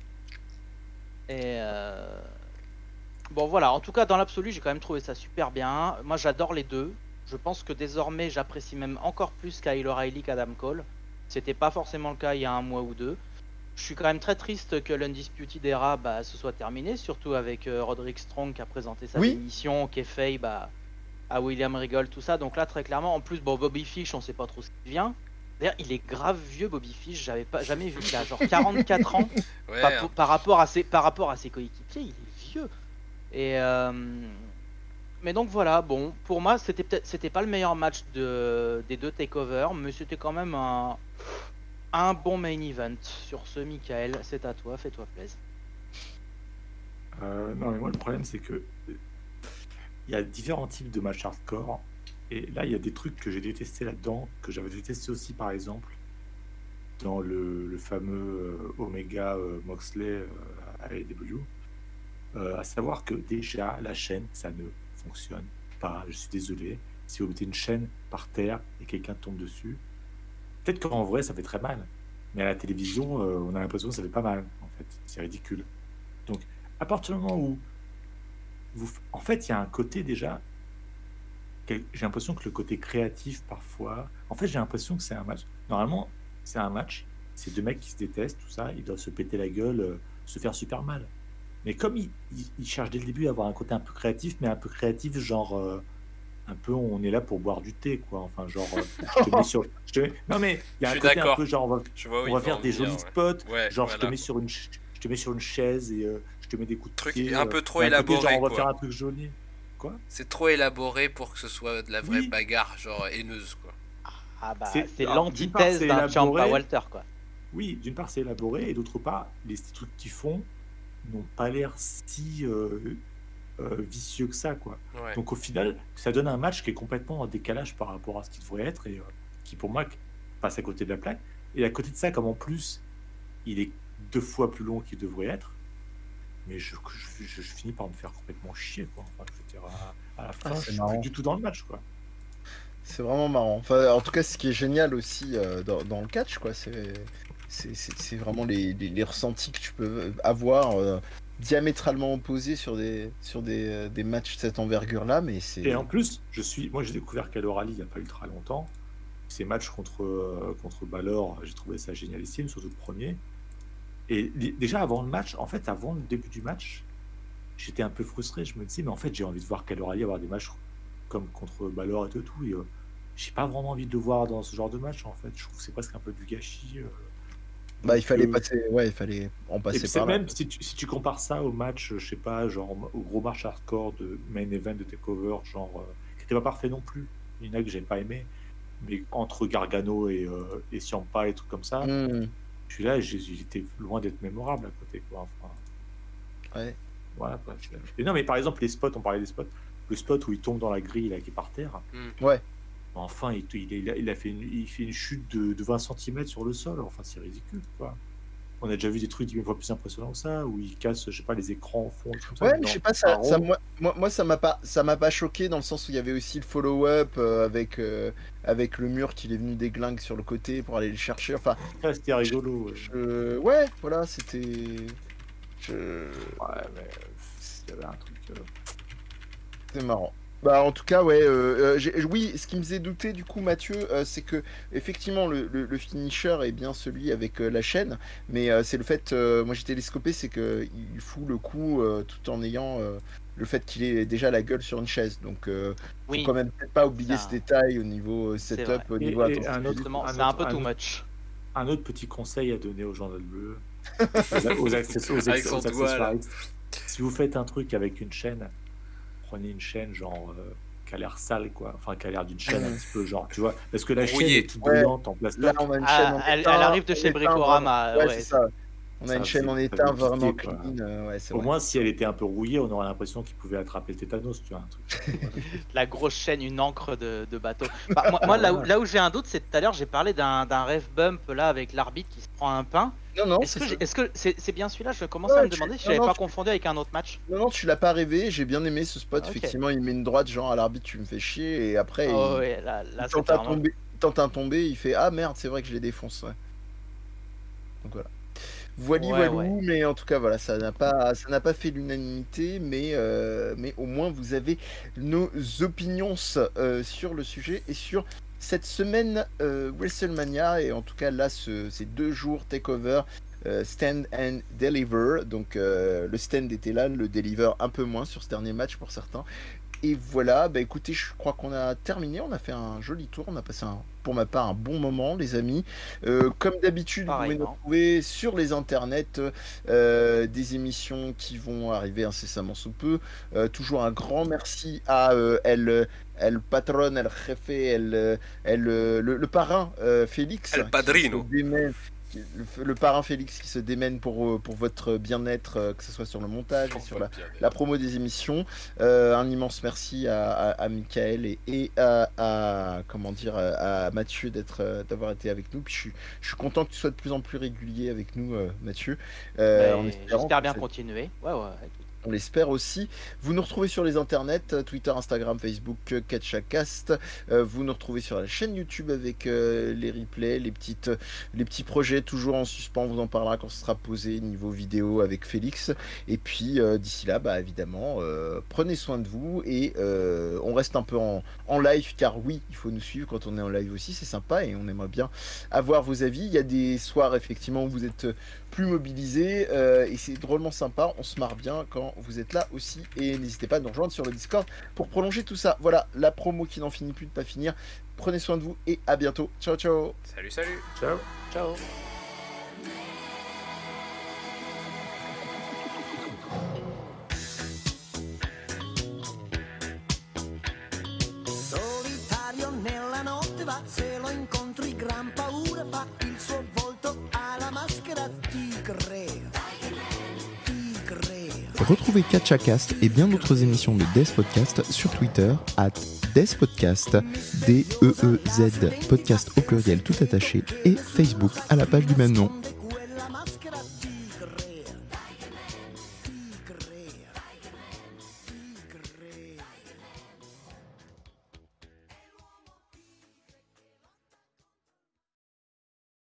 Et euh, bon voilà, en tout cas dans l'absolu j'ai quand même trouvé ça super bien. Moi j'adore les deux. Je pense que désormais j'apprécie même encore plus Kyle O'Reilly qu'Adam Cole. C'était pas forcément le cas il y a un mois ou deux. Je suis quand même très triste que l'Undisputed Era bah, se soit terminé, surtout avec euh, Roderick Strong qui a présenté sa Oui. démission, qui est fait bah, à William Regal, tout ça. Donc là très clairement, en plus bon Bobby Fish, on sait pas trop ce qu'il vient. D'ailleurs il est grave vieux Bobby Fish, j'avais pas jamais vu qu'il a genre quarante-quatre ans. Ouais, Par, par rapport à ses, par rapport à ses coéquipiers, il est vieux. Et euh, mais donc voilà, bon, pour moi, c'était peut-être, c'était pas le meilleur match de, des deux takeovers, mais c'était quand même un, un bon main event. Sur ce, Michael, c'est à toi, fais-toi plaisir. Euh, non, mais moi, le problème, c'est que euh, il y a différents types de matchs hardcore. Et là, il y a des trucs que j'ai détestés là-dedans, que j'avais détesté aussi, par exemple, dans le, le fameux euh, Omega euh, Moxley euh, à A E W. Euh, à savoir que déjà, la chaîne, ça ne fonctionne pas. Je suis désolé. Si vous mettez une chaîne par terre et quelqu'un tombe dessus, peut-être qu'en vrai, ça fait très mal. Mais à la télévision, euh, on a l'impression que ça fait pas mal, en fait. C'est ridicule. Donc, à partir du moment où vous... f- En fait, il y a un côté déjà... quel- J'ai l'impression que le côté créatif, parfois... En fait, j'ai l'impression que c'est un match... Normalement, c'est un match, c'est deux mecs qui se détestent, tout ça, ils doivent se péter la gueule, euh, se faire super mal. Mais comme ils, ils- ils cherchent dès le début à avoir un côté un peu créatif, mais un peu créatif, genre... euh, un peu, on est là pour boire du thé, quoi. Enfin, genre, euh, je te mets sur... je te mets- Non, mais il y a Je un suis côté un d'accord. peu genre... On va, Je vois où on il va veut faire en des venir, jolis ouais. spots, Ouais, genre je te voilà. mets sur une ch- je te mets sur une chaise et euh, je te mets des coups de Truc pied, un euh, peu trop et un côté, élaboré, genre on va quoi. faire un truc joli. Quoi? C'est trop élaboré pour que ce soit de la vraie Oui. bagarre, genre haineuse, quoi. Ah bah, C'est- c'est alors, d'une part, l'antithèse c'est d'un Ciampa élaboré. Walter, quoi. Oui, d'une part c'est élaboré et d'autre part les trucs qu'ils font n'ont pas l'air si euh, euh, vicieux que ça, quoi. Ouais. Donc au final, ça donne un match qui est complètement en décalage par rapport à ce qu'il devrait être et euh, qui pour moi passe à côté de la plaque. Et à côté de ça, comme en plus il est deux fois plus long qu'il devrait être, mais je, je, je- je finis par me faire complètement chier, quoi. Enfin, je veux dire, à, à la fin, c'est je suis marrant. plus du tout dans le match, quoi. c'est vraiment marrant. Enfin, en tout cas, ce qui est génial aussi euh, dans, dans le catch, quoi, c'est c'est- c'est- c'est vraiment les, les- les ressentis que tu peux avoir euh, diamétralement opposés sur des sur des, euh, des matchs de cette envergure-là, mais c'est Et en plus, je suis, moi j'ai découvert Kyle O'Reilly il n'y a pas ultra longtemps. Ces matchs contre, euh, contre Balor, j'ai trouvé ça génialissime, surtout le premier. Et li- déjà avant le match, en fait, avant le début du match, j'étais un peu frustré. Je me disais, mais en fait, j'ai envie de voir Kyle O'Reilly avoir des matchs comme contre Balor et tout. tout et, euh, j'ai pas vraiment envie de le voir dans ce genre de match, en fait. Je trouve que c'est presque un peu du gâchis. euh. bah il Donc, fallait euh, passer, ouais, il fallait en Et passer puis c'est par là. même, si tu, si tu compares ça au match, je sais pas, genre au gros match hardcore de main event de TakeOver, genre, euh, qui était pas parfait non plus. Il y en a que j'ai pas aimé, mais entre Gargano et, euh, et Ciampa et trucs comme ça, Hmm, je suis là, j'ai- j'étais loin d'être mémorable à côté, quoi. Enfin, ouais. voilà, quoi. Et non, mais par exemple, les spots, on parlait des spots, le spot où il tombe dans la grille, là, qui est par terre, Ouais. enfin, il, il, il a, il a fait une, il fait une chute de, de vingt centimètres sur le sol, enfin, c'est ridicule, quoi. on a déjà vu des trucs une fois plus impressionnants que ça, où ils cassent, je sais pas, les écrans au fond. Comme ça, Ouais, mais mais je non, sais pas, ça, un ça, rond. moi, moi, moi, ça m'a pas, ça m'a pas choqué dans le sens où il y avait aussi le follow-up euh, avec, euh, avec le mur qu'il est venu déglingue sur le côté pour aller le chercher. Enfin, Ouais, c'était rigolo. ouais. je... ouais, voilà, c'était. Je... Ouais, mais euh, il y avait un truc. euh, C'est marrant. Bah en tout cas ouais, euh, euh, j'ai- oui, ce qui me faisait douter du coup Mathieu, euh, c'est que effectivement le, le, le finisher est bien celui avec euh, la chaîne, mais euh, c'est le fait, euh, moi j'ai télescopé, c'est que il fout le coup euh, tout en ayant euh, le fait qu'il ait déjà la gueule sur une chaise, donc euh, faut Oui, quand même peut-être pas oublier ça- ce détail au niveau euh, C'est setup, vrai. au Et- niveau et attention. un autre- justement, un c'est un autre- peu un too autre- much. Un autre petit conseil à donner au Journal Bleu, aux, a- aux, access- aux Avec ex- son aux doigt, là. accessoiristes. Si vous faites un truc avec une chaîne, prenez une chaîne genre euh, qui a l'air sale, quoi. Enfin, qui a l'air d'une chaîne un Mm. petit peu genre, tu vois. Parce que la chaîne Rouillée. est toute Ouais. brillante en plastoc. Là on a une Ah, chaîne en elle- étain, elle arrive de en chez étain, Bricorama, vraiment. Ouais, ouais, c'est c'est- ça. On a Ça, une chaîne c'est- en ça étain veut vraiment piquer, quoi. clean, euh, ouais, c'est Au vrai. moins, si elle était un peu rouillée, on aurait l'impression qu'il pouvait attraper le tétanos, tu vois. Un truc. La grosse chaîne, une encre de, de bateau. Bah, moi, moi, là où, là où j'ai un doute, c'est tout à l'heure, j'ai parlé d'un d'un ref bump là avec l'arbitre qui se prend un pain. Non non, Est-ce c'est que ça. j'ai- est-ce que c'est c'est bien celui-là? Je commençais Ouais, à me tu- demander si non, j'avais non, pas tu- confondu avec un autre match. Non, non, tu l'as pas rêvé, j'ai bien aimé ce spot, Ok. effectivement, il met une droite, genre à l'arbitre, tu me fais chier, et après, Oh, il, ouais, là, il là c'est tente, à clairement- tomber, il tente un tomber, il fait ah merde, c'est vrai que je les défonce. Ouais. Donc voilà. Voili Ouais, voilou, ouais. mais en tout cas, voilà, ça n'a pas, ça n'a pas fait l'unanimité, mais, euh, mais au moins vous avez nos opinions euh, sur le sujet et sur cette semaine euh, WrestleMania, et en tout cas là, ce- ces deux jours takeover. Euh, stand and deliver, donc euh, le stand était là, le deliver un peu moins sur ce dernier match pour certains. Et voilà, bah écoutez, je crois qu'on a terminé, on a fait un joli tour, on a passé un, pour ma part un bon moment les amis. Euh, comme d'habitude, vous pouvez nous Pareillement. retrouver sur les internets, euh, des émissions qui vont arriver incessamment sous peu. Euh, toujours un grand merci à euh, El, El Patron, El Jefe, El, El, le, le parrain euh, Félix. El Padrino. qui se démène- qui- Le, le parrain Félix qui se démène pour, euh, pour votre bien-être, euh, que ce soit sur le montage et sur la, la promo des émissions. Euh, un immense merci à, à, à Michael et, et à, à- comment dire à, à Mathieu d'être euh, d'avoir été avec nous. Puis je suis je suis content que tu sois de plus en plus régulier avec nous, euh, Mathieu. Euh, en Mais espérant J'espère que bien cette- continuer. Ouais, ouais. on l'espère aussi. Vous nous retrouvez sur les internets, euh, Twitter, Instagram, Facebook, euh, KatchaCast. Euh, vous nous retrouvez sur la chaîne YouTube avec euh, les replays, les, petites, euh, les petits projets toujours en suspens. On vous en parlera quand ce sera posé niveau vidéo avec Félix. Et puis euh, d'ici là, bah, évidemment, euh, prenez soin de vous et euh, on reste un peu en, en live, car oui, il faut nous suivre quand on est en live aussi, c'est sympa et on aimerait bien avoir vos avis. Il y a des soirs effectivement où vous êtes plus mobilisés euh, et c'est drôlement sympa, on se marre bien quand vous êtes là aussi, et n'hésitez pas à nous rejoindre sur le Discord pour prolonger tout ça. Voilà, la promo qui n'en finit plus de pas finir. Prenez soin de vous et à bientôt. Ciao ciao. Salut, salut. Ciao. Ciao. Solitario nella notte va, se lo incontri gran paura fa, il suo volto ha la maschera tigre. Tigre. Retrouvez KatchaCast et bien d'autres émissions de Death Podcast sur Twitter at Death Podcast, D E E Z podcast au pluriel tout attaché, et Facebook à la page du même nom. Quella maschera tigre.